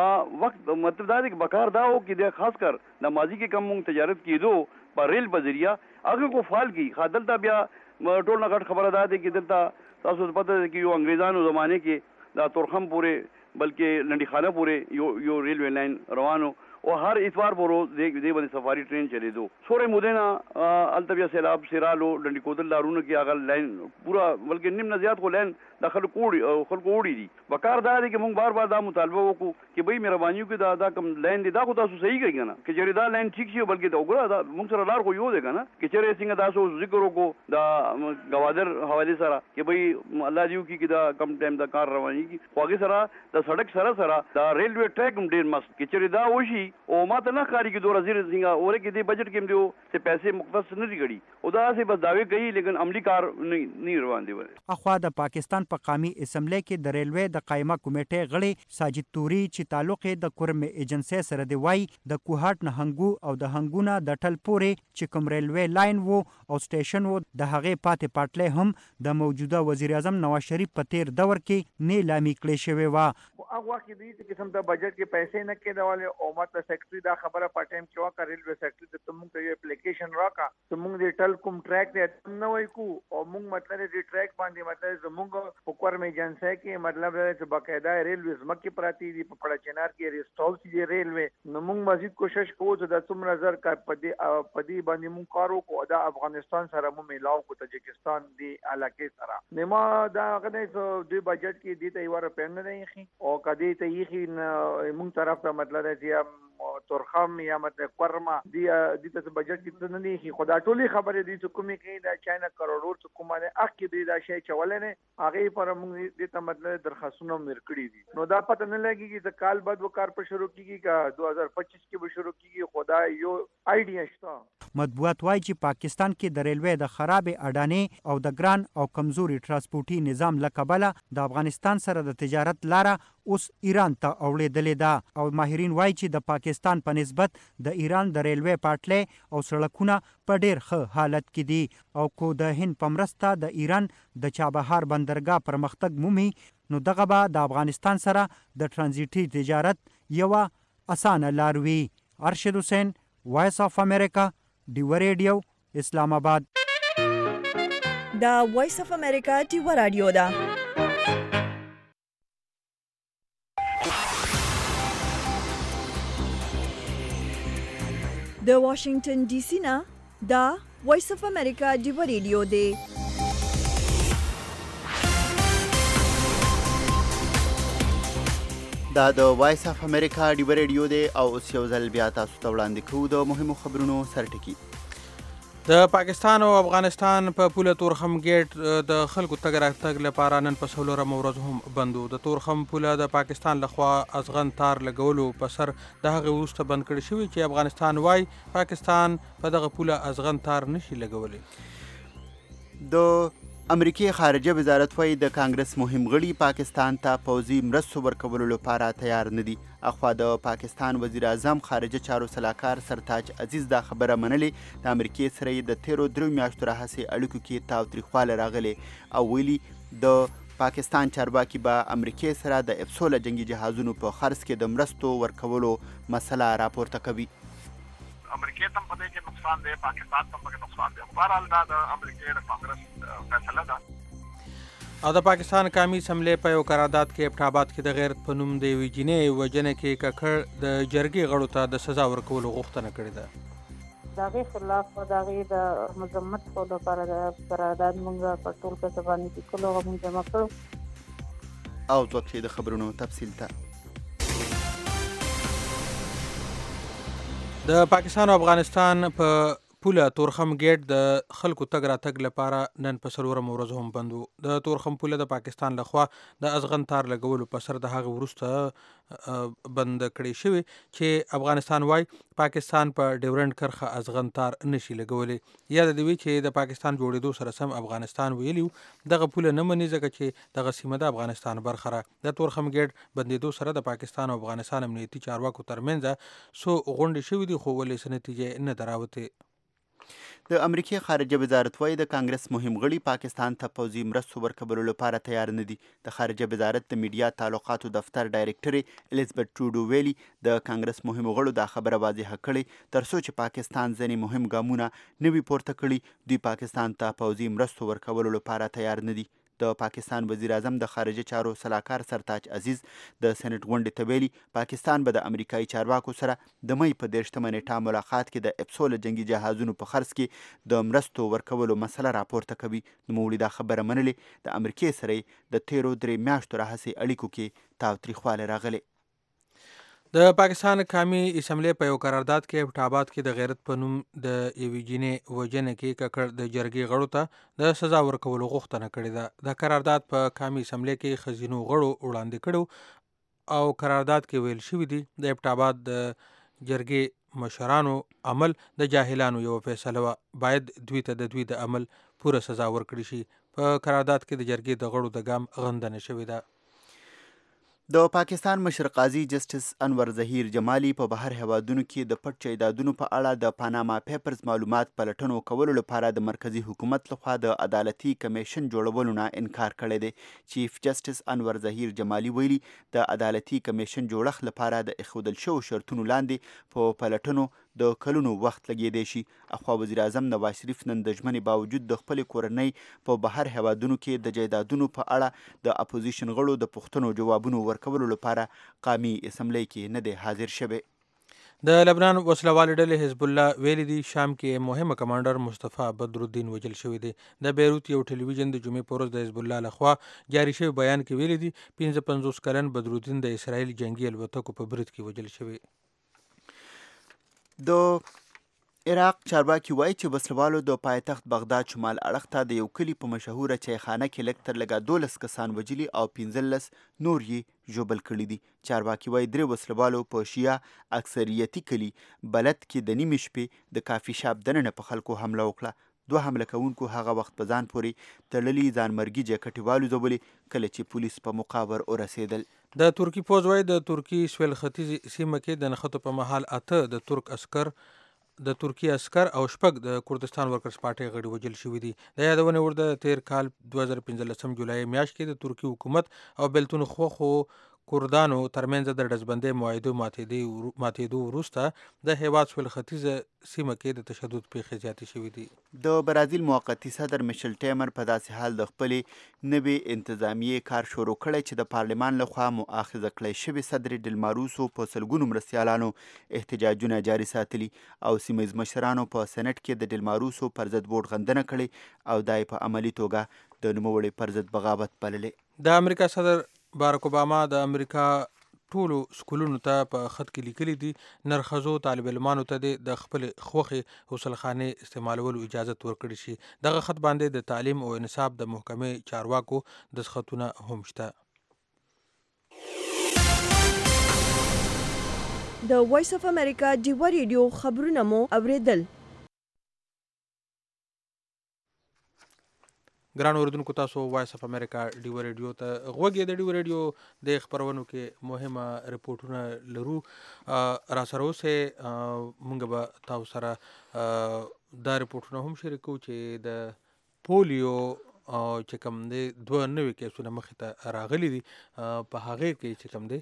وخت مطلب دا دی چې بکار دا و چې د خاص کر د ماضی کې کم تجارت کېدو په ریل په ذریعہ هغه کو فعال کی خادلته بیا ټول نه غټ خبره ده چې دلته تاسو ته پته ده چې یو انګریزانو زمانه کې دا تورخم پورې بلکې لنډی خانه پورې یو ریلوی لاین روانو او هر اتوار پورو دې باندې سفاری ټرین چلی دو سورې مودینا التبیا سیلاب سیرالو ډنډی کوتل لارونو کې هغه لاین پورا بلکې نیم نه زیات خو لاین د خلکو وړي دي. وکړ دا دی چې موږ بار بار دا مطالبه وکړو چې به مهرباني وکړي دا کم لاین دی دا خو تاسو صحیح کوي کنه چې چیرې دا لاین ټیک شي بلکې دا وګوره دا موږ سره لار خو یو دی کنه چې چیرې څنګه تاسو ذکر وکړو دا گوادر حواله سره چې به الله دیو کې دا کم ټایم دا کار رواني کی خوږه سره د سړک سره دا ریلوی ټریک هم ډیر مست چې چیرې دا وشي او ماته نه خاري کې دوه وزیر څنګه اوره کې دی بجټ کې دیو چې پیسې مختص نه دي غړي او دا سه بس داوی کوي لیکن عملی کار نه روان دي. اخوا د پاکستان په قومي اسمبلی کې د ریلوی د قائمه کمیټې غړي ساجد توري چې تعلق د کورم ایجنسی سره دی وای د کوهات نه هنګو او د هنګونه د ټل پورې چې کوم ریلوی لاین وو او سټیشن وو د هغه پاتې پټلې هم د موجوده وزیر اعظم نواز شریف په تیر دور کې نه لامی کړی شوی و. هغه وخت د دې قسم د بجټ کې پیسې نه کېدواله او ماته سیکرټري دا خبره په ټایم کې وکړه ریلوی سیکرټري ته موږ ته یو اپلیکیشن راکا ته موږ د ټل کوم ټریک ته نه وای کو او موږ مطلب د ټریک باندې مطلب زموږ په کورم ایجنسی کې مطلب چې باقاعده ریلوی زمکه پراتی دي په پړه چنار کې ریسټول سي ریلوی نو موږ مزید کوشش کوو چې د څومره زر کا پدی باندې موږ کارو کو دا افغانستان سره مو ملاو کو تاجکستان دی علاقې سره نیمه دا غنه دوی بجټ کې دي ته یو روپیا نه دی او کدی ته یې مونږ طرف ته مطلب چې تورخم یا مطلب قرما دی ته بجټ کې نه دي خدا ټولي خبره دي چې کومې کې دا چاینا کروڑ څخه کومه اخ کې دی دا شی چولې نه هغه پر موږ دې ته مطلب درخواستونه ورکړي دي نو دا پته نه لګي چې کال بعد وکړ په شروع کیږي کا 2025 کې به شروع کیږي خدا یو آیډیا شته مطبوعات وایي چې پاکستان کې د ریلوے د خراب اډانې او د ګران او کمزوري ترانسپورتي نظام لکبله د افغانستان سره د تجارت لاره اوس ایران ته اوړېدلې ده او ماهرین وایي چې د پاکستان په نسبت د ایران د ریلوے پټلۍ او سړکونه په ډېر ښه حالت کې دي او کو د هند په مرسته د ایران د چابهار بندرګاه پرمختګ مومي نو دغه به د افغانستان سره د ترانزیټي تجارت یوه اسانه لار وي. ارشد حسین، وایس آف امریکا، ډیوه ریډیو، اسلام آباد. دا وایس آف امریکا ډیوه رادیو ده. د واشنگټن ډي سي نه دا وایس اف امریکا ډیوه ریډیو دی. دا د وایس اف امریکا ډیوه ریډیو دی او اوس یو ځل بیا تاسو ته وړاندې کوو د مهمو خبرونو سرټکی. د پاکستان او افغانستان په پوله تورخم گیټ د خلکو تګ راتګ لپاره نن په څلورمه ورځ هم بند و. د تورخم پوله د پاکستان لخوا ازغن تار لګولو په سر د هغې وروسته بند کړی شوی چې افغانستان وایي پاکستان په دغه پوله ازغن تار نشي لګولی. د امریکای خارجه وزارت وایي د کانګرس مهم غړي پاکستان ته پوځي مرستو ورکولو لپاره تیار نه دي. اخوا د پاکستان وزیر اعظم خارجه چارو سلاکار سرتاج عزیز دا خبره منلې د امریکای سره د تیرو 3 میاشتو راهیسې اړیکو کې تاوتریخوالی راغلی او ویلي د پاکستان چارواکي به امریکای سره د افسوله جنگي جهازونو په خرڅ کې د مرستو ورکولو مسله راپورته کوي. امریکای ته په دې کې نقصان دی، پاکستان ته په نقصان دی. بهرحال دا د امریکای د کانګرس فیصله ده. او د پاکستان قومي اسمبلې په یو قرارداد کې ابټاباد کې د غیرت په نوم د یوې جینۍ وژنې کې ککړ د جرګې غړو ته د سزا ورکولو غوښتنه کړې ده. د هغې خلاف د هغې د مذمت کولو لپاره د قرارداد موږ په ټول کسه باندې لیکلو هغه موږ جمع کړو. او ځواب چې د خبرونو تفصیل ته د پاکستان او افغانستان په پوله تورخم گیټ د خلکو تګ راتګ لپاره نن په څلورمه ورځ هم بند و. د تورخم پوله د پاکستان لخوا د ازغن تار لګولو په سر د هغې وروسته بند کړی شوی چې افغانستان وایي پاکستان په ډیورنډ کرښه ازغن تار نشي لګولی. یاد دی چې د پاکستان جوړېدو سره سم افغانستان ویلي دغه پوله نه مني ځکه چې دغه سیمه د افغانستان برخه ده. د تورخم گیټ بندېدو سره د پاکستان او افغانستان امنیتي چارواکو ترمنځ څو غونډې شوي دي خو ولې څه نتیجې نه ده راوتې. د امریکای خارجه وزارت وایي د کانګرس مهم غړي پاکستان ته پوځي مرستو ورکولو لپاره تیار نه دي. د خارجه وزارت د میډیا تعلقاتو دفتر ډایرکټرې الیزابت ټروډو ویلي د کانګرس مهمو غړو دا خبره واضحه کړې ترڅو چې پاکستان ځینې مهم ګامونه نه وي پورته کړي. دوی پاکستان ته پوځي مرستو ورکولو لپاره تیار نه دي. د پاکستان وزیر اعظم د خارجه چارو سلاکار سرتاج عزیز د سېنات غونډې ته ویلي پاکستان به د امریکایي چارواکو سره د مۍ په 13مه نیټه ملاقات کې د افسوله جنگي جهازونو په خرڅ کې د مرستو ورکولو مسله راپورته کوي. نوموړي دا خبره منلې د امریکای سره د تیرو 3 میاشتو راهیسې اړیکو کې تاوتریخوالی راغلی. د پاکستان قومي اسمبلې په یو قرارداد کې ابټاباد کې د غیرت په نوم د یوې جینۍ وژنې کې ککړ د جرګې غړو ته د سزا ورکولو غوښتنه کړې ده. د قرارداد په قومي اسمبلې کې ښځینو غړو وړاندې کړو او قرارداد کې ویل شوي دي د ابټاباد د جرګې مشرانو عمل د جاهلانو یو فیصله وه، باید دوی ته د دوی د عمل پوره سزا ورکړي شي. په قرارداد کې د جرګې د غړو د ګام غندنه شوې ده. د پاکستان مشر قاضي جسټس انور ظهیر جمالي په بهر هیوادونو کې د پټ جایدادونو په اړه د پاناما پیپرز معلومات پلټنو کولو لپاره د مرکزی حکومت لخوا د عدالتي کمیشن جوړولو نه انکار کړی دی. چیف جسټس انور ظهیر جمالي ویلي د عدالتي کمیشن جوړښت لپاره د ایښودل شوو شرطونو لاندې په پلټنو د کلونو وخت لګیدی شي. اخوا وزیر اعظم نواز شریف نن د ژمنې باوجود د خپلې کورنۍ په بهر هیوادونو کې د جایدادونو په اړه د اپوزیشن غړو د پوښتنو جوابونو ورکولو لپاره قومي اسمبلۍ کې نه دی حاضر شوی. د لبنان وسلوال ډلې حزب الله ویلي دي شام کې مهمه کمانډر مصطفی بدرالدین وژل شوی دی. د بیروت یو ټلویزیون د جمعې په ورځ د حزب الله لخوا جاری شوی بیان کې ویلي دي 55 کلن بدرالدین د اسرائیل جنگي الوتکو په برید کې وژل شوی. د عراق چارواکي وایي چې وسلوالو د پایتخت بغداد شمال اړخ ته د یو کلي په مشهوره چایخانه کې لږ تر لږه 12 کسان وژلي او 15 نور یې ژوبل کړي دي. چارواکي وایي 3 وسلوالو په شیعه اکثریتي کلي بلد کې د نیمې شپې د کافي شاپ دننه په خلکو حمله وکړه. 2 حمله کوونکو هغه وخت په ځان پورې تړلي ځانمرګي جاکټې والوځولې کله چې پولیس په مقابر ورسېدل. د ترکی پوځ وایي د ترکی سویل ختیځ سیمه کې د نښتو په مهال 8 د ترکی عسکر او 6 د کردستان ورکرز پارټۍ غړي وژل شوي دي. د یادونې وړ د تیر کال 2015 جولای میاشت کې د ترکی حکومت او بېلتون خوخو کردانو ترمنځ د ډزبندۍ معاهدو ماتېدو وروسته د هیواد سویل ختیځه سیمه کې د تشدد پیښې زیاتې شوي دي. د برازیل موقتي صدر میشل ټیمر په داسې حال د خپلې نوې انتظامیې کار شروع کړی چې د پارلمان لخوا مؤاخذه کړی شوي صدر ډلماروسو په سلګونو مرستیالانو احتجاجونه جاري ساتلي او سیمه ییز مشرانو په سنټ کې د ډلماروسو پر ضد ووټ غندنه کړې او دا یې په عملي توګه د نوموړي پر ضد بغاوت بللې. د امریکا صدر بارک اوباما د امریکا ټولو سکولونو ته په خط کې لیکلي دي نرښځو طالب علمانو ته د خپل خوښې غسلخانې استعمالولو اجازه ورکړي شي. دغه خط باندې د تعلیم او انصاف د محکمې چارواکو دستخطونه هم شته. د وایس اف امریکا ډیوا ریډیو خبرونه مو اوریدل. ګران اوریدونکو تاسو وایس اف امریکا ډیوا ریډیو ته غوږ یې. د ډیوا ریډیو د خبرونو کې مهمه رپورټونه لرو. را سره اوسئ موږ به تاسو سره دا رپورټونه هم شریکو چې د پولیو چې کوم دی 2 نوي کیسونه مخې ته راغلي دي په هغې کې چې کوم دی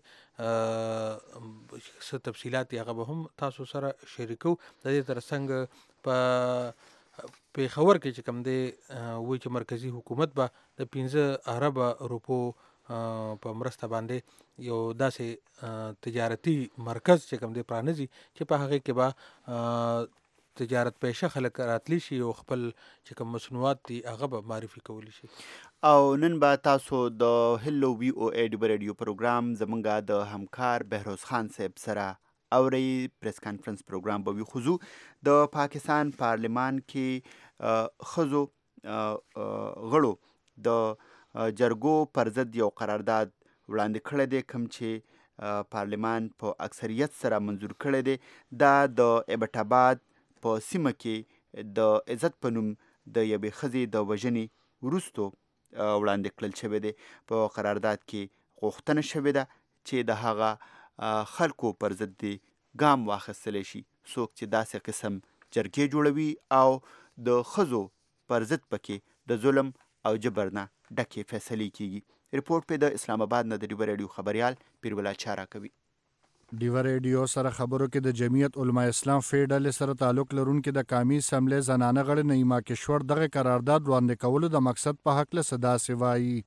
څه تفصیلات هغه به هم تاسو سره شریکو. د دې ترڅنګ په پیښور کې چې کوم دی وایي چې مرکزی حکومت به د 15 ارب روپو په مرسته باندې یو داسې تجارتي مرکز چې کوم دی پرانیزي چې په هغې کې به تجارت پیشه خلک راتلی شي او خپل چې کوم مصنوعات دي هغه به معرفي کولی شي. او نن به تاسو د هلو وی او ای ډیوا ریډیو پروګرام زمونږ د همکار بهروز خان صاحب سره اوري پریس کانفرنس پروګرام به وي. خو د پاکستان پارلمان کې ښځو غړو د جرګو پر ضد یو قرارداد وړاندې کړی دی کوم چې پارلمان په اکثریت سره منظور کړی دی. دا د ایبټ آباد په سیمه کې د عزت په نوم د یوې ښځې د وژنې وروستو وړاندې کړل شوی دی. په قرارداد کې غوښتنه شوې ده چې د هغه خلکو پر ضد دی ګام واخیستلی شي څوک چې داسې قسم جرګې جوړوي او د ښځو پر ضد پکې د ظلم او جبر نه ډکې فیصلې کیږي. رپورټ په د اسلام آباد نه د ډیوا ریډیو خبریال پیربلا چارا کوي. ډیوا ریډیو سره خبرو کې د جمعیت علما اسلام فی ډلې سره تعلق لرونکي د قومي اسمبلې زنانه غړي نعیما کشور دغه قرارداد وړاندې کولو د مقصد په حق له صدا سوایي.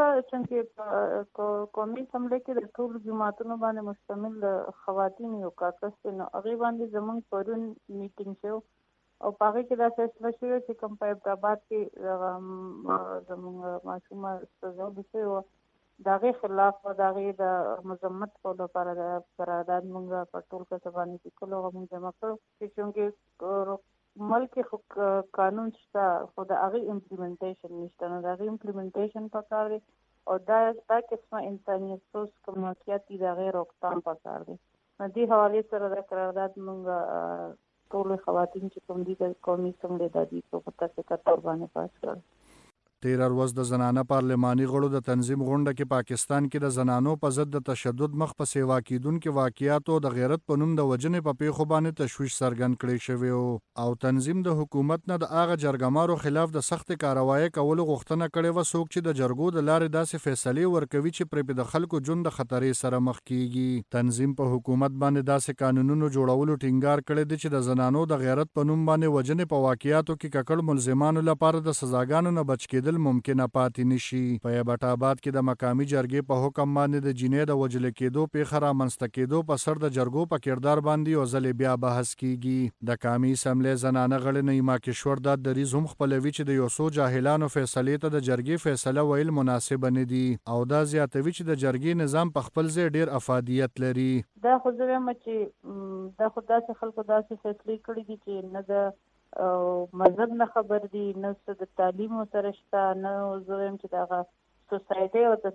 څنګه قومي اسمبلی کې د ټولو جماعتونو باندې مشتمل خواتین یو کاکس نو هغې باندې زموږ پرون میټینګ شو او په هغې کې دا فیصله شوې چې کوم په ایبټ آباد کې زموږ ماشومه استعزاده شوې وه د هغې خلاف د هغې د مذمت کولو لپاره د قرارداد موږ په ټول کسه باندې لیکلو هغه موږ جمع کړو چې چونکې ملک خو قانون شته خو د هغې امپلیمنټیشن نشته نو د هغې امپلیمنټیشن پکار دی او دا قسمه انسانیت سوچ کوم واقعیت دي د هغې روکتام پکار دی. نو دې حوالې سره د قرارداد موږ ټولو خواتین چې کوم دي د قومي اسمبلې د دې په متفقه تور باندې پاس کړل. 13 ورځ د زنانه پارلماني غړو د تنظیم غونډه کې پاکستان کې د زنانو په ضد د تشدد مخ په سیوا کیدونکو واقعیاتو د غیرت په نوم د وجنې په پیښو باندې تشویش څرګند کړی شوی او تنظیم د حکومت نه د هغه جرګمارو خلاف د سخت کاروایی کولو غوښتنه کړې و څوک چې د جرګو د لارې داسې فیصلې ورکوي چې پرې د خلکو ژوند د خطرې سره مخ کیږي. تنظیم په حکومت باندې داسې قانونونو جوړولو ټینګار کړی دی چې د زنانو د غیرت په نوم باندې وجنې په واقعیاتو کې ککړ ملزمانو لپاره د سزاګانو نه بچ کېدل کېدل ممکنه پاتې نشي. په ایبټ آباد کې د مقامي جرګې په حکم باندې د جینۍ د وژل کېدو پیښه رامنځته کېدو په سر د جرګو په کردار باندې یو ځل بیا بحث کیږي. د قومي اسمبلې زنانه غړې نعیمه کشور دا دریځ هم خپلوي چې د یو څو جاهلانو فیصلې ته د جرګې فیصله ویل مناسب نه دي او دا زیاتوي چې د جرګې نظام په خپل ځای ډیر افادیت لري. دا خو زه وایم چې دا خو داسې خلکو داسې فیصلې کړي دي چې نه د مذهب نه خبر دي، نه د تعلیم سره شته، نه زه وایم چې دغه سوسایټي او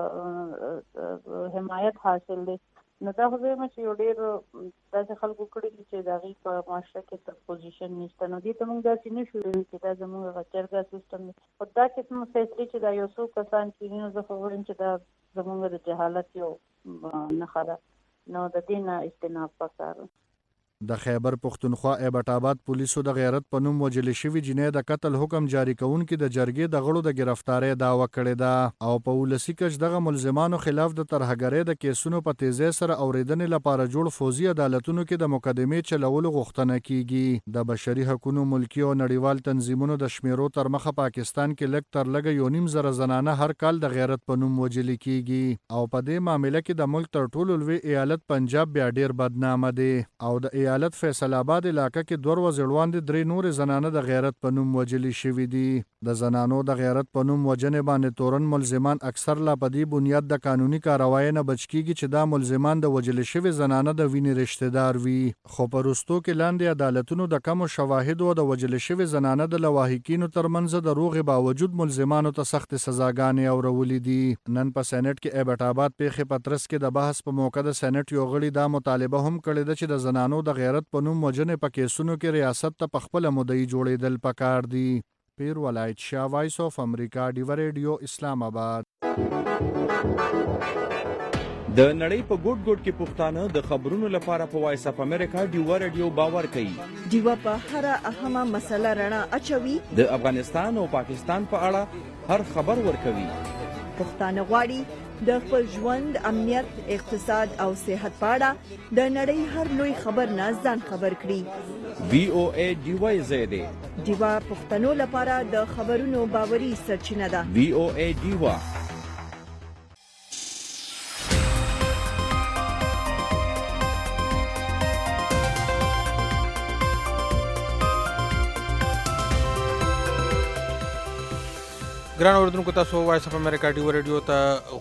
د حمایت حاصل دی. نو دا خو وایم چې یو ډېر داسې خلکو کړي دي چې د هغې په معاشره کې څه پوزیشن نشته. نو دې ته موږ داسې نه شو ویلی چې دا زموږ هغه جرګه سیسټم دی. خو دا قسم فیصلې چې دا یو څو کسان کوي نو زه خو وایم چې دا زموږ د جهالت یو نښه ده. نو د دې نه اجتناب پکار. د خیبر پښتونخوا ایبټ آباد پولیسو د غیرت په نوم وژل شوي جینۍ د قتل حکم جاری کوونکي د جرګې د غړو د ګرفتارۍ دعوه کړې ده او په ولسي کچ دغه ملزمانو خلاف د ترهګرۍ د کیسونو په تیزۍ سره اورېدنې لپاره جوړ فوزي عدالتونو کې د مقدمې چلولو غوښتنه کیږي. د بشري حقوقو ملکي او نړیوال تنظیمونو د شمیرو تر مخه پاکستان کې لږ تر لږه 1.5 زنانه هر کال د غیرت په نوم وژل کیږي او په دې معاملې کې د ملک تر ټولو لوی ایالت پنجاب بیا ډیر بدنامه دی او د ایالت فیصل آباد علاقه کې 2 ورځې وړاندې 3 نور زنانه د غیرت په نوم وژلې شوې دي. د زنانو د غیرت په نوم وژنې باندې تورن ملزمان اکثر لا په دې بنیاد د قانوني کاروایی نه بچ کیږي چې دا ملزمان د وژلې شوې زنانه د وینې رشتہ دار وي. خو په وروستو کې لاندې عدالتونو د کمو شواهدو د وژلې شوې زنانه د لواحقینو ترمنځ د روغې باوجود ملزمانو ته سخت سزاګانې اورولې دي. نن په سېنات کې ایبټ آباد پیښې په ترڅ کې د بحث په موقع د سېنات یو غړي دا مطالبه هم کړې ده چې د زنانو د غیرت په نوم وژنې په کیسونو کې ریاست ته په خپله مدعي جوړېدل پکار دي. پیر ولایت شاه، وایس آف امریکا، ډیوه ریډیو، اسلام آباد. د نړۍ په ګوټ ګوټ کې پښتانه د خبرونو لپاره په وایس اف امریکا ډیوه ریډیو باور کوي. ډیوه په هر اهمه مسله رڼا اچوي. د افغانستان او پاکستان په اړه هر خبر ورکوي. پښتانه غواړي د خپل ژوند، امنیت، اقتصاد او صحت په اړه د نړۍ هر لوی خبر نه ځان خبر کړي. VOA ډیوه زیاده ډیوه پښتنو لپاره د خبرونو باوري سرچینه ده. VOA ډیوه. ګران اوریدونکو، تاسو وایس اف امریکا ډیوه ریډیو ته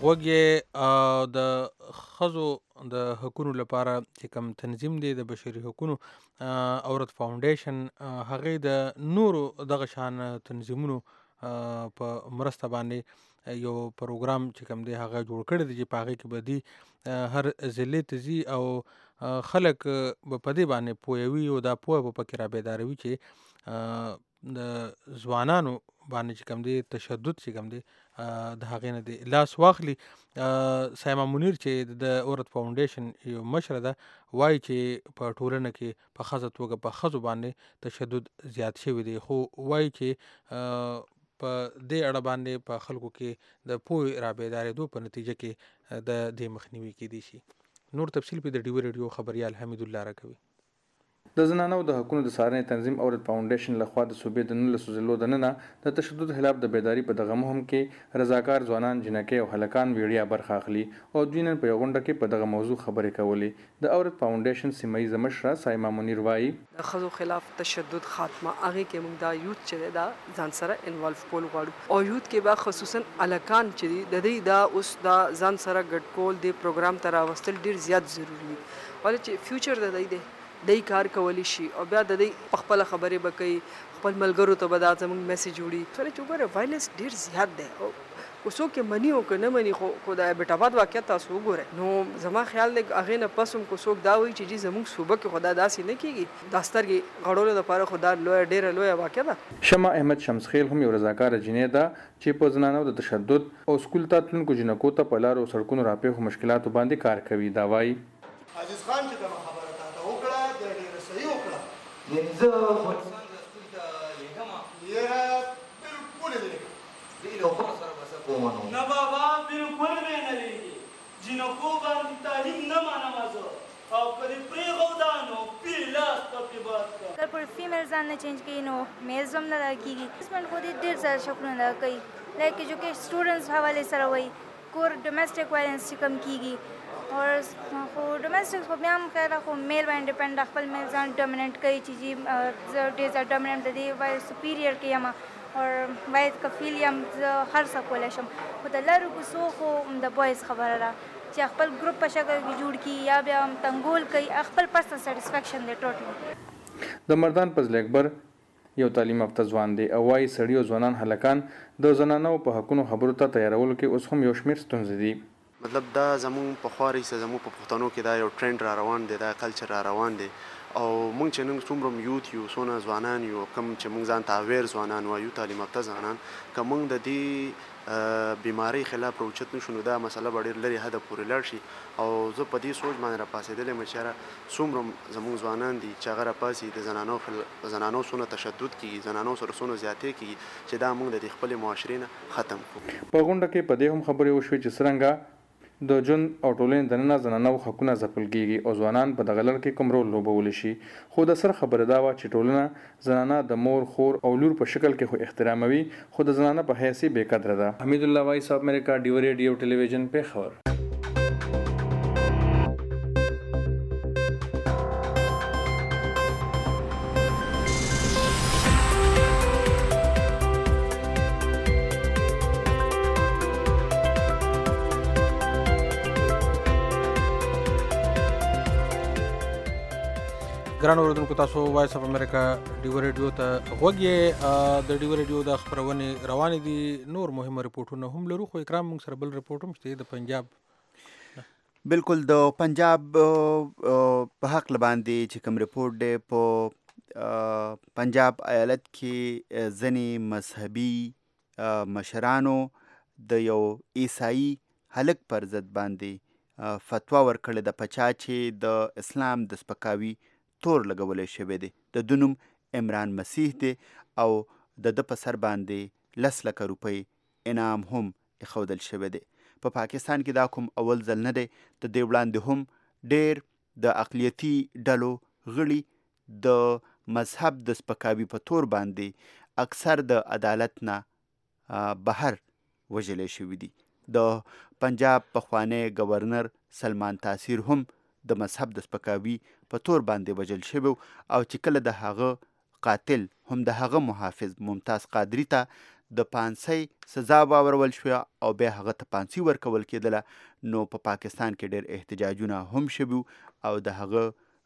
غوږ د ښځو د حقوقو لپاره چې کوم تنظیم دی د بشري حقوقو عورت فاونډیشن، هغې د نورو دغه شان تنظیمونو په مرسته باندې یو پروګرام چې کوم دی هغه جوړ کړی دی چې په هغې کې به دی هر ضلعې ته ځي او خلک به په دې باندې پوهوي او دا پوهه به پکې رابیداروي چې د ځوانانو باندې چې کوم دی تشدد چې کوم دی د هغې نه دی لاس واخلي. سایما منیر چې د عورت فاونډیشن یو مشره ده وایي چې په ټولنه کې په ښځه توګه په ښځو باندې تشدد زیات شوی دی، خو وایي چې په دې اړه باندې په خلکو کې د پوهې رابیدارېدو په نتیجه کې د دې مخنیوي کیدی شي. نور تفصیل په د ډیوه ریډیو خبریال حمید الله راکوي. د زنانو د حقوقو د څارنې تنظیم عورت فاونډیشن لخوا د صوبې د 19 ضلعو دننه د تشدد خلاف د بیداری په دغه مهم کې رضاکار ځوانان، جنکۍ او هلکان ویډیا برخه اخلي او دوی نن په یو غونډه کې په دغه موضوع خبرې کولې. د عورت فاونډیشن سیمه مشره سایما منیر وایي د ښځو خلاف تشدد خاتمه هغه کې موږ دا یوت چې دا ځان سره انوالو کول غواړو او یوت کې به خصوصا الکان چې د دې دا اوس دا ځان سره ګډ کول د پروګرام تر راوستل ډیر زیات ضروری دي ولې چې فیوچر د دې دای کار کولی شي او بیا د دې په خپل خبرې به کوي، خپل ملګرو ته به دا زموږ میسج وړي. څومره چې وګوره وایلنس ډیر زیات دی او څوک یې مني او که نه مني خو د ایبټ آباد واقعیت تاسو وګورئ نو زما خیال دی هغې نه پس هم که څوک دا وایي چې جي زموږ صوبه کې خو دا داسې نه کېږي، دا سترګې غړولو دپاره خو دا ډېره لویه واقعه ده. شمع احمد شمسخیل هم یو رضاکاره جینۍ ده چې په زنانو د تشدد او سکول ته تلونکو جنکو ته په لارو سړکونو راپېښو مشکلاتو باندې کار کوي. دا وایي عزیز خان چې کومه خبره تاته وکړه د ډېره صحیح وکړه، یعنې زه افغانستان د سکول ته لېږم یاره بلکل یې لېږم دوی له خو سره به څه کومه نو نه بابا بلکل به یې نه لېږي، جنکو باندې تعلیم نه منمه زه او کدی پریغودا نو پی لاس په بات کا اگر پر فیمیل ځان نه چینج کوي نو میل زم نه راکېږي هسبند خو دې ډېر زیات شکلونه دا کوي لایک ایجوکیشن سټوډنټس حوالې سره وایي کور ډومestic وایلنس چې کم کېږي او خو ډومestic خو بیا هم خیر خو میل باندې ډیپینډ خپل میل ځان ډومیننټ کوي چې جی زه ډېر زیات ډومیننټ د دې وایي سپیریئر کې یم او باید که فیل یم زه هر څه کولی شم خو د لرو کوڅو خو د بویز خبره ده چې خپل ګروپ په شکل کې جوړ کړي یا بیا تنګول کوي خپل پرسنل سیټسفیکشن دی ټوټل د مردان فضل اکبر یو تعلیم یافته ځوان دی او وايي سړي او ځوانان هلکان د زنانو په حقونو خبرو ته تیارولو کې اوس هم یو شمېر ستونزې دي. مطلب دا زموږ په خوا رئیسه زموږ په پښتنو کې دا یو ټرینډ را روان دی دا کلچر را روان دی او موږ چې نن څومره یوت یو څونه ځوانان یو کوم چې موږ ځان ته اویر ځوانان وایو تعلیم یافته ځوانان که موږ د دې بیماری خلاف راوچت نشو نو دا مسله به ډېر لرې حده پورې لاړ شي او زه په دې سوچ باندې راپاڅېدلی یم چې یاره څومره زموږ ځوانان دي چې هغه راپاڅي د زنانو څونه تشدد کېږي زنانو سره څونه زیاتې کېږي چې دا موږ د دې خپلې معاشرې نه ختم کړو. په غونډه کې په دې هم خبرې وشوې چې څرنګه د ژوند او ټولنې دننه زنانو حقونه ځپل کېږي او ځوانان په دغه لړ کې کوم رول لوبولی شي خو د سر خبره دا وه چې ټولنه زنانه د مور خور او لور په شکل کې خو احتراموي خو د زنانه په حیث بې قدره ده. حمید الله وایس اف امریکا ډیو ریډیو ټلویزیون پېښور. ګران اوریدونکو تاسو وایس اف امریکا ډیو ریډیو ته غوږ یې د ډیو ریډیو د خپرونې روانې دي نور مهمه رپورټونه هم لرو خو اکرام موږ سره بل رپورټ هم شته د پنجاب بالکل د پنجاب په حق باندې چې کوم رپورټ دی په پنجاب ایالت کې ځینې مذهبي مشرانو د یو عیسائی هلک پر ضد باندې فتوا ورکړې ده په چا چې د اسلام د سپکاوي تور لګولی شوی دی د ده نوم عمران مسیح دی او د ده په سر باندې 10 لکه روپۍ انعام هم ایښودل شوی دی. په پاکستان کې دا کوم اول ځل نه دی د دې وړاندې هم ډېر د اقلیتي ډلو غړي د مذهب د سپکاوي په تور باندې اکثر د عدالت نه بهر وژلی شوي دي. د پنجاب پخوانی گورنر سلمان تاثیر هم د مذهب د سپکاوي په تور باندې وژل شوی او چې کله د هغه قاتل هم د هغه محافظ ممتاز قادری ته د پانسۍ سزا واورول شوه او بیا هغه ته پانسۍ ورکول کېدله نو په پاکستان کې ډېر احتجاجونه هم شوي او د هغه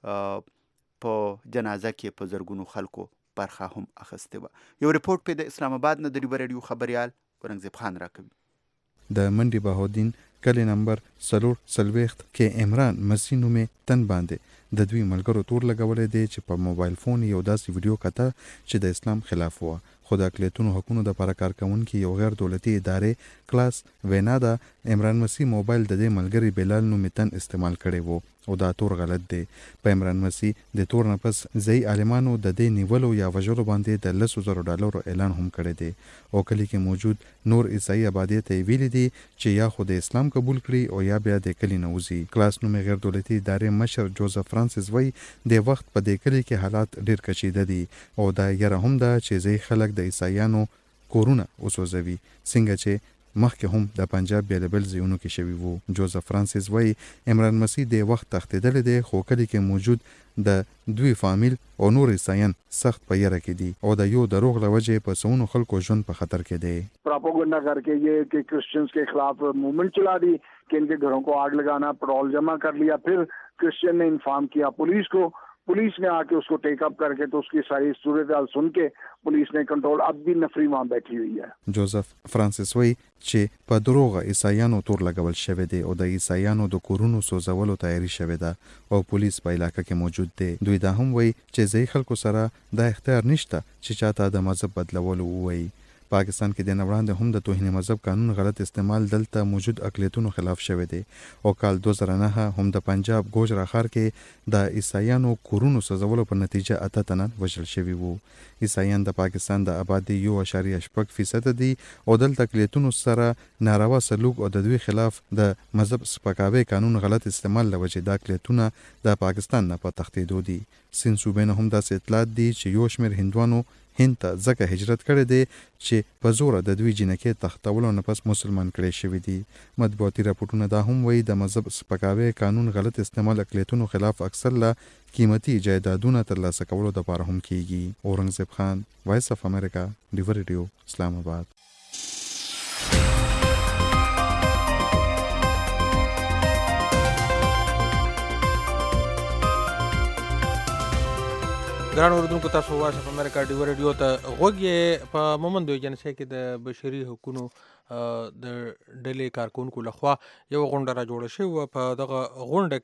په جنازه کې په زرګونو خلکو برخه هم اخیستې وه. یو رپورټ پې د اسلام آباد نه د ډیو ریډیو خبریال اورنګزیب خان راکوي. د منډي بهاودین کلی نمبر 40 کې عمران مسیح نومې تن باندې د دوی ملګرو تور لګولی دی چې په موبایل فون یو داسې ویډیو کته چې د اسلام خلاف وه خو د اقلیتونو حقونو دپاره کار کوونکي یو غیر دولتي ادارې کلاس وینا ده عمران مسیح موبایل د دې ملګري بلال نومې تن استعمال کړی و او دا تور غلط دی. په عمران مسیح د تور نه پس ځایي عالمانو د دې نیولو یا وژلو باندې د $10,000 اعلان هم کړی دی او کلی کې موجود نور عیسائی آبادیت ته یې ویلي دي چې یا خو د اسلام قبول کړي او یا بیا د کلي نه وځي. کلاس نومې غیر دولتي ادارې مشر جوزف فرانسیس وایي د وخت په دې کلي کې حالات ډېر کشیده دي او دا یره هم ده چې ځایي خلک د عیسایانو کورونه وسوځوي څنګه چې مخکې هم د پنجاب بیلابل ځایونو کې شوي وو. جوزف فرانسیس وایي عمران مسیح د وخت تښتېدلی دی خو کلي کې موجود د دوی فامیل او نور عیسایان سخت په یره کې دي او د یو دروغ له وجې په سونو خلکو ژوند په خطر کې دی. پروپاگنڈا کر کے یہ کہ کرسچنز کے خلاف موومنٹ چلا دی کہ ان کے گھروں کو آگ لگانا پٹرول جمع کر لیا پھر کرسچن نے انفارم کیا پولیس کو police ने आके उसको take up करके तो उसकी सारी सूरत हाल सुन के पुलिस ने कंट्रोल अब भी नफरी वहाँ बैठी हुई है. جوزف فرانسیس وایي چې په دروغه عیسایانو تور لګول شوی دی او د عیسایانو د کورونو سوځولو تیاری شوی ده او پولیس په علاقه کې موجود دی. دوی دا هم وایي چې ځایي خلکو سره دا اختیار نشته چې چاته د مذهب بدلولو ووایي. پاکستان کې د وړاندې هم د توهین مذهب قانون غلط استعمال دلته موجود اقلیتونو خلاف شوی دی او کال 2009 هم د پنجاب ګوجرا ښار کې د عیسایانو کورونو سوځولو په نتیجه 8 تنه وژل شوي وو. عیسایان د پاکستان د آبادی 1.8% دي او دلته اقلیتونو سره ناروا سلوک او د دوی خلاف د مذهب سپکاوي قانون غلط استعمال لوجه د اقلیتونو د پاکستان نه په تښتېدو دي. سین صوبې نه هم داسې اطلاعات دي چې یو شمېر هندوانو هند ته ځکه هجرت کړی دی چې په زوره د دوی جنکې تختولو نه پس مسلمان کړی شوي دي. مطبوعاتي راپورټونه دا هم وایي د مذهب سپکاوي قانون غلط استعمال اقلیتونو خلاف اکثر له قیمتي جایدادونه ترلاسه کولو دپاره هم کیږي. اورنګزیب خان، وایس اف امریکا، ډیور ریډیو، اسلام آباد. ګران اوریدونکو، تاسو وایس اف امریکا ډیور ریډیو ته غوږ یې. په مومندو ایجنسۍ کې د بشري حقوقو د ډلې کارکونکو لخوا یو غونډه را جوړه شوې وه. په دغه غونډه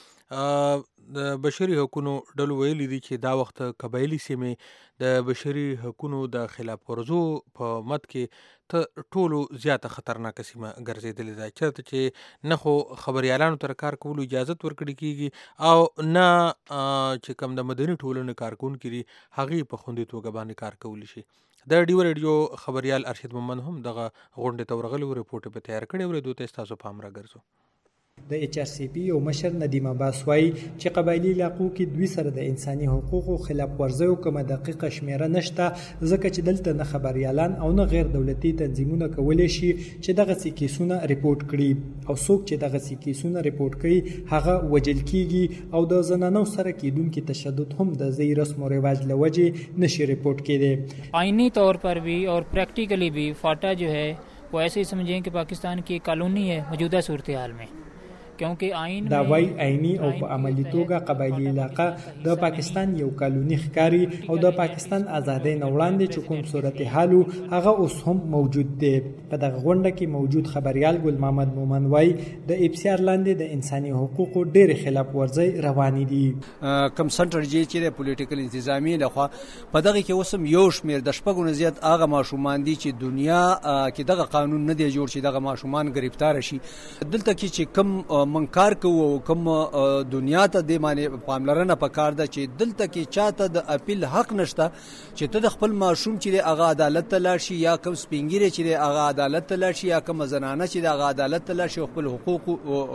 کې د بشري حقوقو ډلو ویلي دي چې دا وخت قبایلي سیمې د بشري حقوقو د خلاف ورزو په مد کې ته ټولو زیاته خطرناکه سیمه ګرځېدلې ده، چېرته چې نه خو خبریالانو ته کار کولو اجازت ورکړل کېږي او نه چې کوم د مدني ټولنې کارکونکي دي هغې په خوندي توګه باندې کار کولی شي. د ډیور ریډیو خبریال ارشد محمد هم دغه غونډې ته ورغلی و، رپورټ یې په تیار کړی و. دوی ته ستاسو پام راګرځو. د ایچ آر سی پی یو مشر ندیم عباس وایي چې قبایلي علاقو کې دوی سره د انساني حقوقو خلاف ورزیو کومه دقیقه شمیره نشته، ځکه چې دلته نه خبریالان او نه غیر دولتي تنظیمونه کولی شي چې دغسې کیسونه ریپورټ کړي، او څوک چې دغسې کیسونه ریپورټ کوي هغه وژل کیږي او د زنانو سره کیدونکي تشدد هم د ځای رسم و رواج له وجې نشي ریپورٹ کیدی. آئینی طور پر بھی اور پریکٹیکلی بھی فاٹا جو ہے وہ ایسے ہی سمجھیں کہ پاکستان کی کالونی ہے موجودہ صورتحال میں، کیونکہ آئین دا وای آئینی او په عملی توګه قبایلی علاقه د پاکستان یو کالونی ښکاری او د پاکستان ازادۍ نه وړاندې چې کوم صورتحال هغه اوس هم موجود دی. په دغه غونډه کې موجود خبریال ګل محمد مومن وای د ابصار لاندې د انساني حقوقو ډېر خلاف ورزي روانې دي. کم سنټر چې د پولیټیکل انتظامی لخوا په دغه کې اوسم یو شمیر د شپږو نه زیات هغه ماشومان دي چې دنیا کې دغه قانون نه دی جوړ چې دغه ماشومان گرفتار شي. دلته کې چې کم من کار کوو کوم دنیا ته د معنی پاملرنه پکار ده چې دلته کې چاته د اپیل حق نشته چې ته د خپل ماشوم چې هغه عدالت ته لاړ شي یا کوم سپینګری چې هغه عدالت ته لاړ شي یا کوم زنانه چې هغه عدالت ته لاړ شي خپل حقوق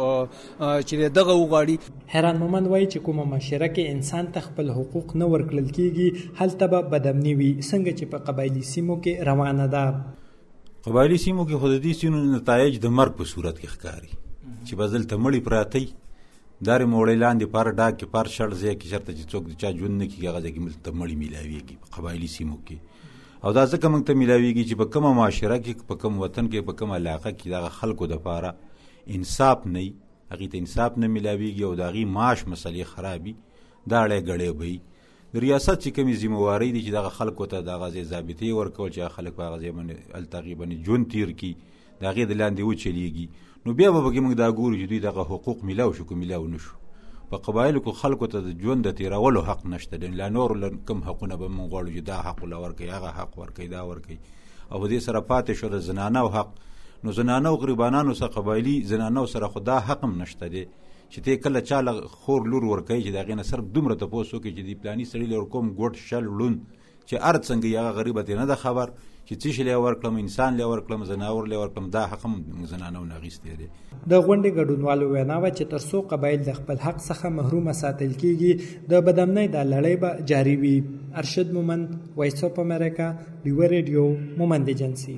چې دغه وغواړي. حیران مومن وایي چې کومه معاشره کې انسان ته خپل حقوق نه ورکړل کیږي هلته به بدامني وي، څنګه چې په قبایلي سیمو کې روانه ده. قبایلي سیمو کې خود دې سینو نتایج د مرګ په صورت کې ښکاري چې بدل ته مړی پراتی داري موړی لاندې پر ډاک کې پر شړ ځای کې چرته چې څوک د چا ژوند نه کېږي هغه ځای کې ملته مړی میلاویږي په قبایلي سیمو کې. او دا ځکه موږ ته میلاویږي چې په کومه معاشره کې په کوم وطن کې په کومه علاقه کې دغه خلکو دپاره انصاف نه وي، هغې ته انصاف نه میلاویږي او د هغې معاش مسلې خرابي، دا اړی ګړی به وي. د ریاست چې کومې ذمهوارۍ دي چې دغه خلکو ته دغه ځای ضابطې ورکول چې هغه خلک په هغه ځای باندې هلته هغې باندې ژوند تیر کړي، د هغې د لاندې وچلیږي، نو بیا به پکې موږ دا ګورو چې دوی دغه حقوق میلاو شو که میلاو نه شو. په قبایلو کې خلکو ته د ژوند د تېرولو حق نشته دی، لا نور کوم حقونه به موږ غواړو چې دا حق وله ورکوي، هغه حق ورکوي، دا ورکوي. او په دې سره پاتې شو د زنانو حق. نو زنانو غریبانانو سره قبایلي زنانو سره خو دا حق هم نشته دی چې ته کله چا له خور لور ورکوي چې د هغې نه صرف دومره تپوس وکړي چې د پلاني سړي له ورکوم ګوټ شل ړوند چې هر څنګه هغه غریبه ته نه ده خبر چې څه شی له ورکړم، انسان له ورکړم، زناور له ورکړم، دا حق هم زنانو نه اخیستی دی. د غونډې ګډونوالو وینا وه چې تر څو قبایل د خپل حق څخه محرومه ساتل کیږي د بدامنۍ دا لړۍ به جاري وي. ارشد مومند، وایس اف امریکا، ډیور ریډیو، مومند ایجنسي.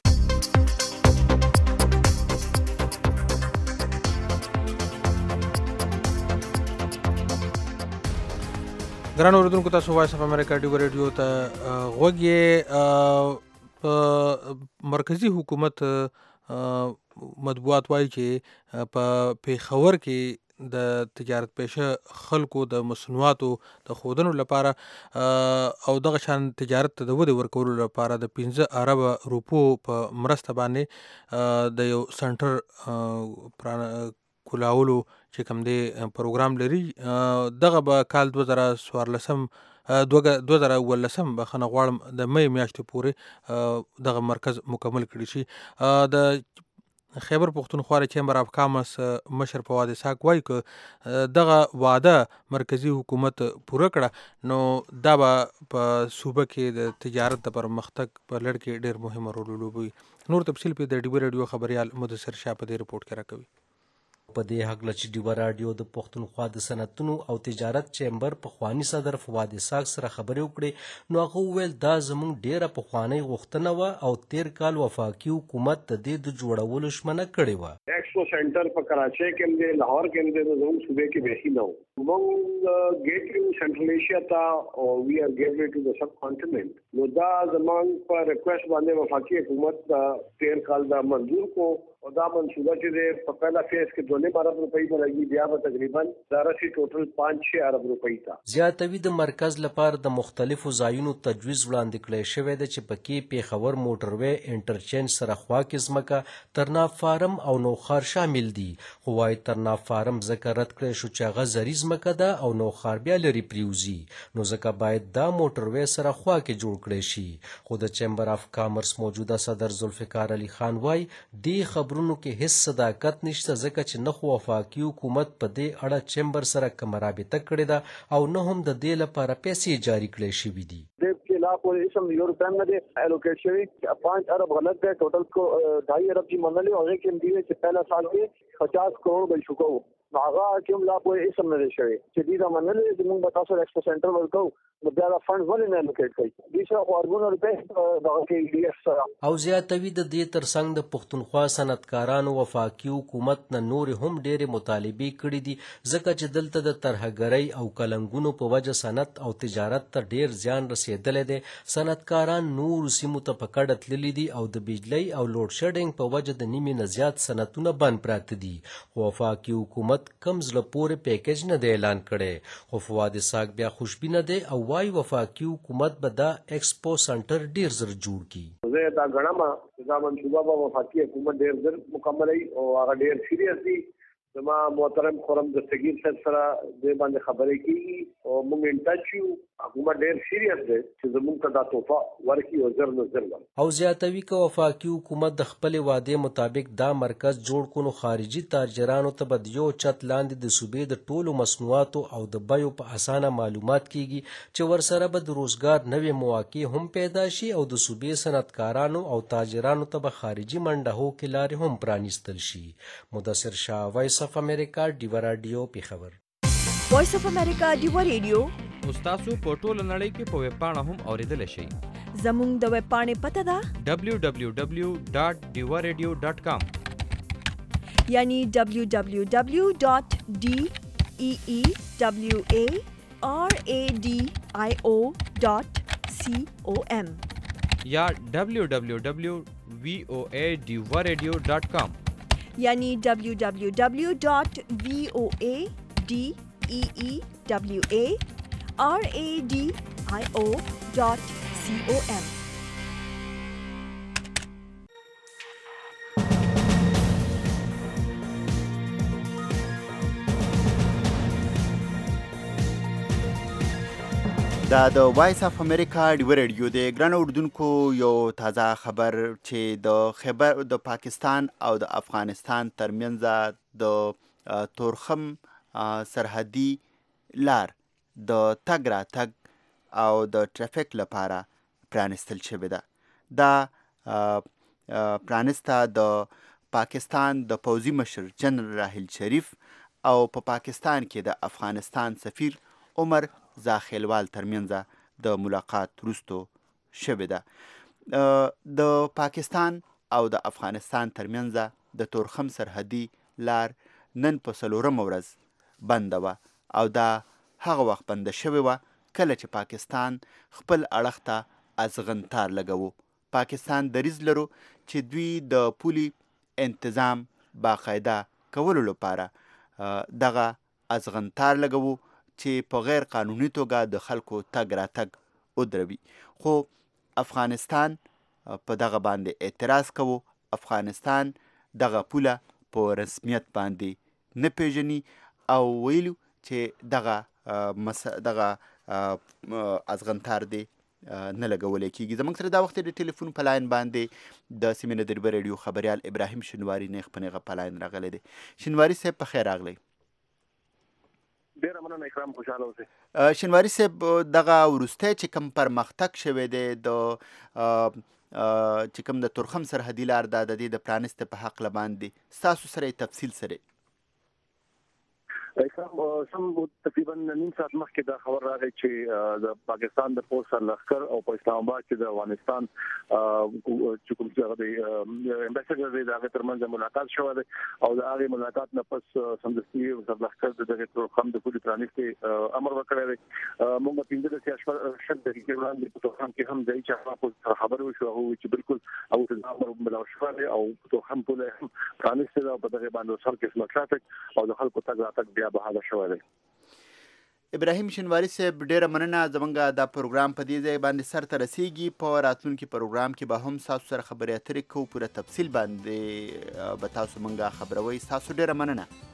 ګران اوریدونکو، تاسو وایس اف امریکا ډیور ریډیو ته غوږ یې. په مرکزی حکومت مطبوعات وایي چې په پیښور کې د تجارت پیشه خلکو د مصنوعاتو د ښودنو لپاره او دغه شان تجارت ته د ودې ورکولو لپاره د 15 اربه روپو په مرسته باندې د یو سنټر کلاولو چې کوم دی پروګرام لري دغه به کال 2014 2018 بخښنه غواړم د مې میاشتې پورې دغه مرکز مکمل کړي شي. د خیبر پښتونخوا چیمبر اف کامرس مشر فواد اسحاق وایي که دغه وعده مرکزی حکومت پوره کړه نو دا به په صوبه کې د تجارت د پرمختګ په لړ کې ډېر مهم رول ولوبوي. نور تفصیل په د ډیوی رادیو خبريال مدثر شاه په دې رپورټ کې راکوي. په دې هکله چې ډیوه رادیو د پښتونخوا د صنعتونو او تجارت چیمبر پخواني صدر فواد اسحاق سره خبرې وکړې نو هغه وویل دا زموږ ډیره پخوانۍ غوښتنه وه او تیر کال وفاقي حکومت د دې د جوړولو ژمنه کړې وه. ایکسپو سنټر په کراچۍ کې هم دی، لاهور کې هم دی، نو زموږ صوبې کې بیخي نه و. موږ ګیټوي سنټرل ایشیا ته او وی آر ګیټوي ټو د سب کانټیننټ. نو دا زموږ په ریکویسټ باندې وفاقي حکومت تیر کال دا منظور کو او دا منصوبه چې په پہلا فیز کې 2.5 ارب روپۍ برابر بیا به تقریبا دا راشي ټوټل 5-6 ارب روپۍ تا. زیاتوي د مرکز لپاره د مختلفو ځایونو تجویز وړاندې کړی شوی دی چې پکې پیښور موټروي انټرچینج سره خوا کې ځمکه ترناب فارم او نوخار شامل دي. خو وايي ترناب فارم ځکه رد کړی شو چې هغه زرعي ځمکه ده او نوخار بیا لرې پریوزي، نو ځکه باید دا موټروي سره خوا کې جوړ کړی شي. خو د چیمبر اف کامرس موجوده صدر ذوالفقار علي خان وايي دې خبرونو کې هیڅ صداقت نشته ځکه چې نه خو وفاقي حکومت په دې اړه چیمبر سره کومه رابطه کړې ده او نه هم د دې لپاره پیسې جاری کړې شوي دي. لا کوئی اسم یورپین میں دے ایلوکیٹ شوی 5 ارب غلط ہے، ٹوٹل کو 2.5 ارب کی منلی اور ایک دیے کہ پہلا سال کے 50 کروڑ بل چکا ہو هغه کوم لا کوئی اسم نه شوی چې دې دا منل چې موږ به تاسو ایکسپو سنټر ورکو نو بیا دا فند ولې نه الوکیټ کړي دې څو خورګونو روپے دغه کې ډي ایف سره. او زیاتوي د دې ترڅنګ د پښتونخوا صنعتکارانو وفاقي حکومت نه نور هم ډېرې مطالبې کړي دي ځکه چې دلته د ترهګرۍ او کلنګونو په وجه صنعت او تجارت ته ډېر زیان رسېدلی دی. صنعتکاران نورو سیمو ته په کډه تللي دي او د بجلۍ او لوډ شیډینګ په وجه د نیمې نه زیات صنعتونه بند پراته دي. خو وفاقي حکومت کم زړه پورې پیکیج نه دی اعلان کړی. خو فواد اسحاق بیا خوشبینه دی او وايي وفاقي حکومت به دا ایکسپو سنټر ډیر زر جوړ کړي. زه دا غواړم دا منصوبه به وفاقي حکومت ډیر زر مکمل کړي او هغه ډیر سیریس دي. زما محترم خرم دستگیر صاحب سره د باندې خبرې کیږي او موږ ان ټچ یو حکومت ډیر سیریس دی چې زموږ ته دا توفه ورکړي او زر نه زر. او زیاتوي که وفاقي حکومت د خپل وعده مطابق دا مرکز جوړ کړو خارجي تاجرانو ته به یو چت لاندې د صوبې د ټولو مصنوعاتو او د بیو په اسانه معلومات کیږي چې ورسره به د روزګار نوې مواقع هم پیدا شي او د صوبې صنعتکارانو او تاجرانو ته به خارجي منډهو کې لارې هم پرانیستل شي. مدثر شاه، وایس اف امریکا، ډیوه رادیو، پیښور. وایس اف امریکا ډیوه رادیو تاسو په ټوله نړۍ کې په ویب پاڼه هم اوریدلی شئ. زموږ د ویب پاڼې پته ده www.diwaradio.com یعنی www.deewaradio.com یا www.voadiwaradio.com یعنی www.voadeewaradio.com. دا د وایس اف امریکا ډیوه رادیو د ګران اردوونکو یو تازه خبر چې د خیبر د پاکستان او د افغانستان ترمنځ د تورخم سرحدي لار د تګ راتګ او د ټرافیک لپاره پرانستل شوې ده. دا پرانسته د پاکستان د پوځي مشر جنرال راحیل شریف او په پاکستان کې د افغانستان سفیر عمر زاخیلوال ترمنځ د ملاقات وروسته شوې ده. د پاکستان او د افغانستان ترمنځ د تورخم سرحدي لار نن په 4مه ورځ بنده وه او دا هغه وخت بنده شوې وه کله چې پاکستان خپل اړخ ته ازغنتار لګوو. پاکستان دریځ لرو چې دوی د پولي انتظام باقاعده کولو لپاره دغه ازغنتار لګوو چې په غیر قانوني توګه د خلکو تګ راتګ ودروي. خو افغانستان په دغه باندې اعتراض کوو. افغانستان دغه پوله په رسمیت باندې نه پیژني او ویلو چې دغه ازغنتار دی نه لګولی کېږي. زموږ سره دا وخت د ټلیفون په لاین باندې د سیمې د دربه ریډیو خبریال ابراهیم شنواري نیغ په نیغه په لاین راغلی دی. شنواري صاحب په خیر راغلی. ډېره مننه اکرام، خوشحاله اوسئ. شنواري صاحب دغه وروستی چې کوم پرمختګ شوی دی د چې کوم د تورخم سرحدي لار ده د دې د پرانیستې په هکله باندې ستاسو سره یې تفصیل سره سم تقریبا نیم ساعت مخکې دا خبر راغی چې د پاکستان د پولیس لښکر او په اسلام آباد کې د افغانستان چې کوم څه دی امبیسډر دی دا ترمنځ ملاقات شوه دی او د هغه ملاقات نه پس سمدستي د لښکر د دغه خم د پولیس پرانیستې امر وکړی دی. موږ په 15 دقیقې وړاندې په توخم کې هم ځای چې خبر وشو چې بالکل او د امر بلا شوه دی او توخم پولیس پرانیستې او په دغه باندې سر کې ټرافیک او د خلکو تګ راتګ ابراهیم شنواري صاحب ډیره مننه. زمونږ دا پروګرام په دې ځای باندې سر ته رسیږي. په راتلونکي پروګرام کې به هم تاسو سره خبرې اترې کوو، پوره تفصیل باندې به تاسو مونږه خبروي. تاسو ډیره مننه.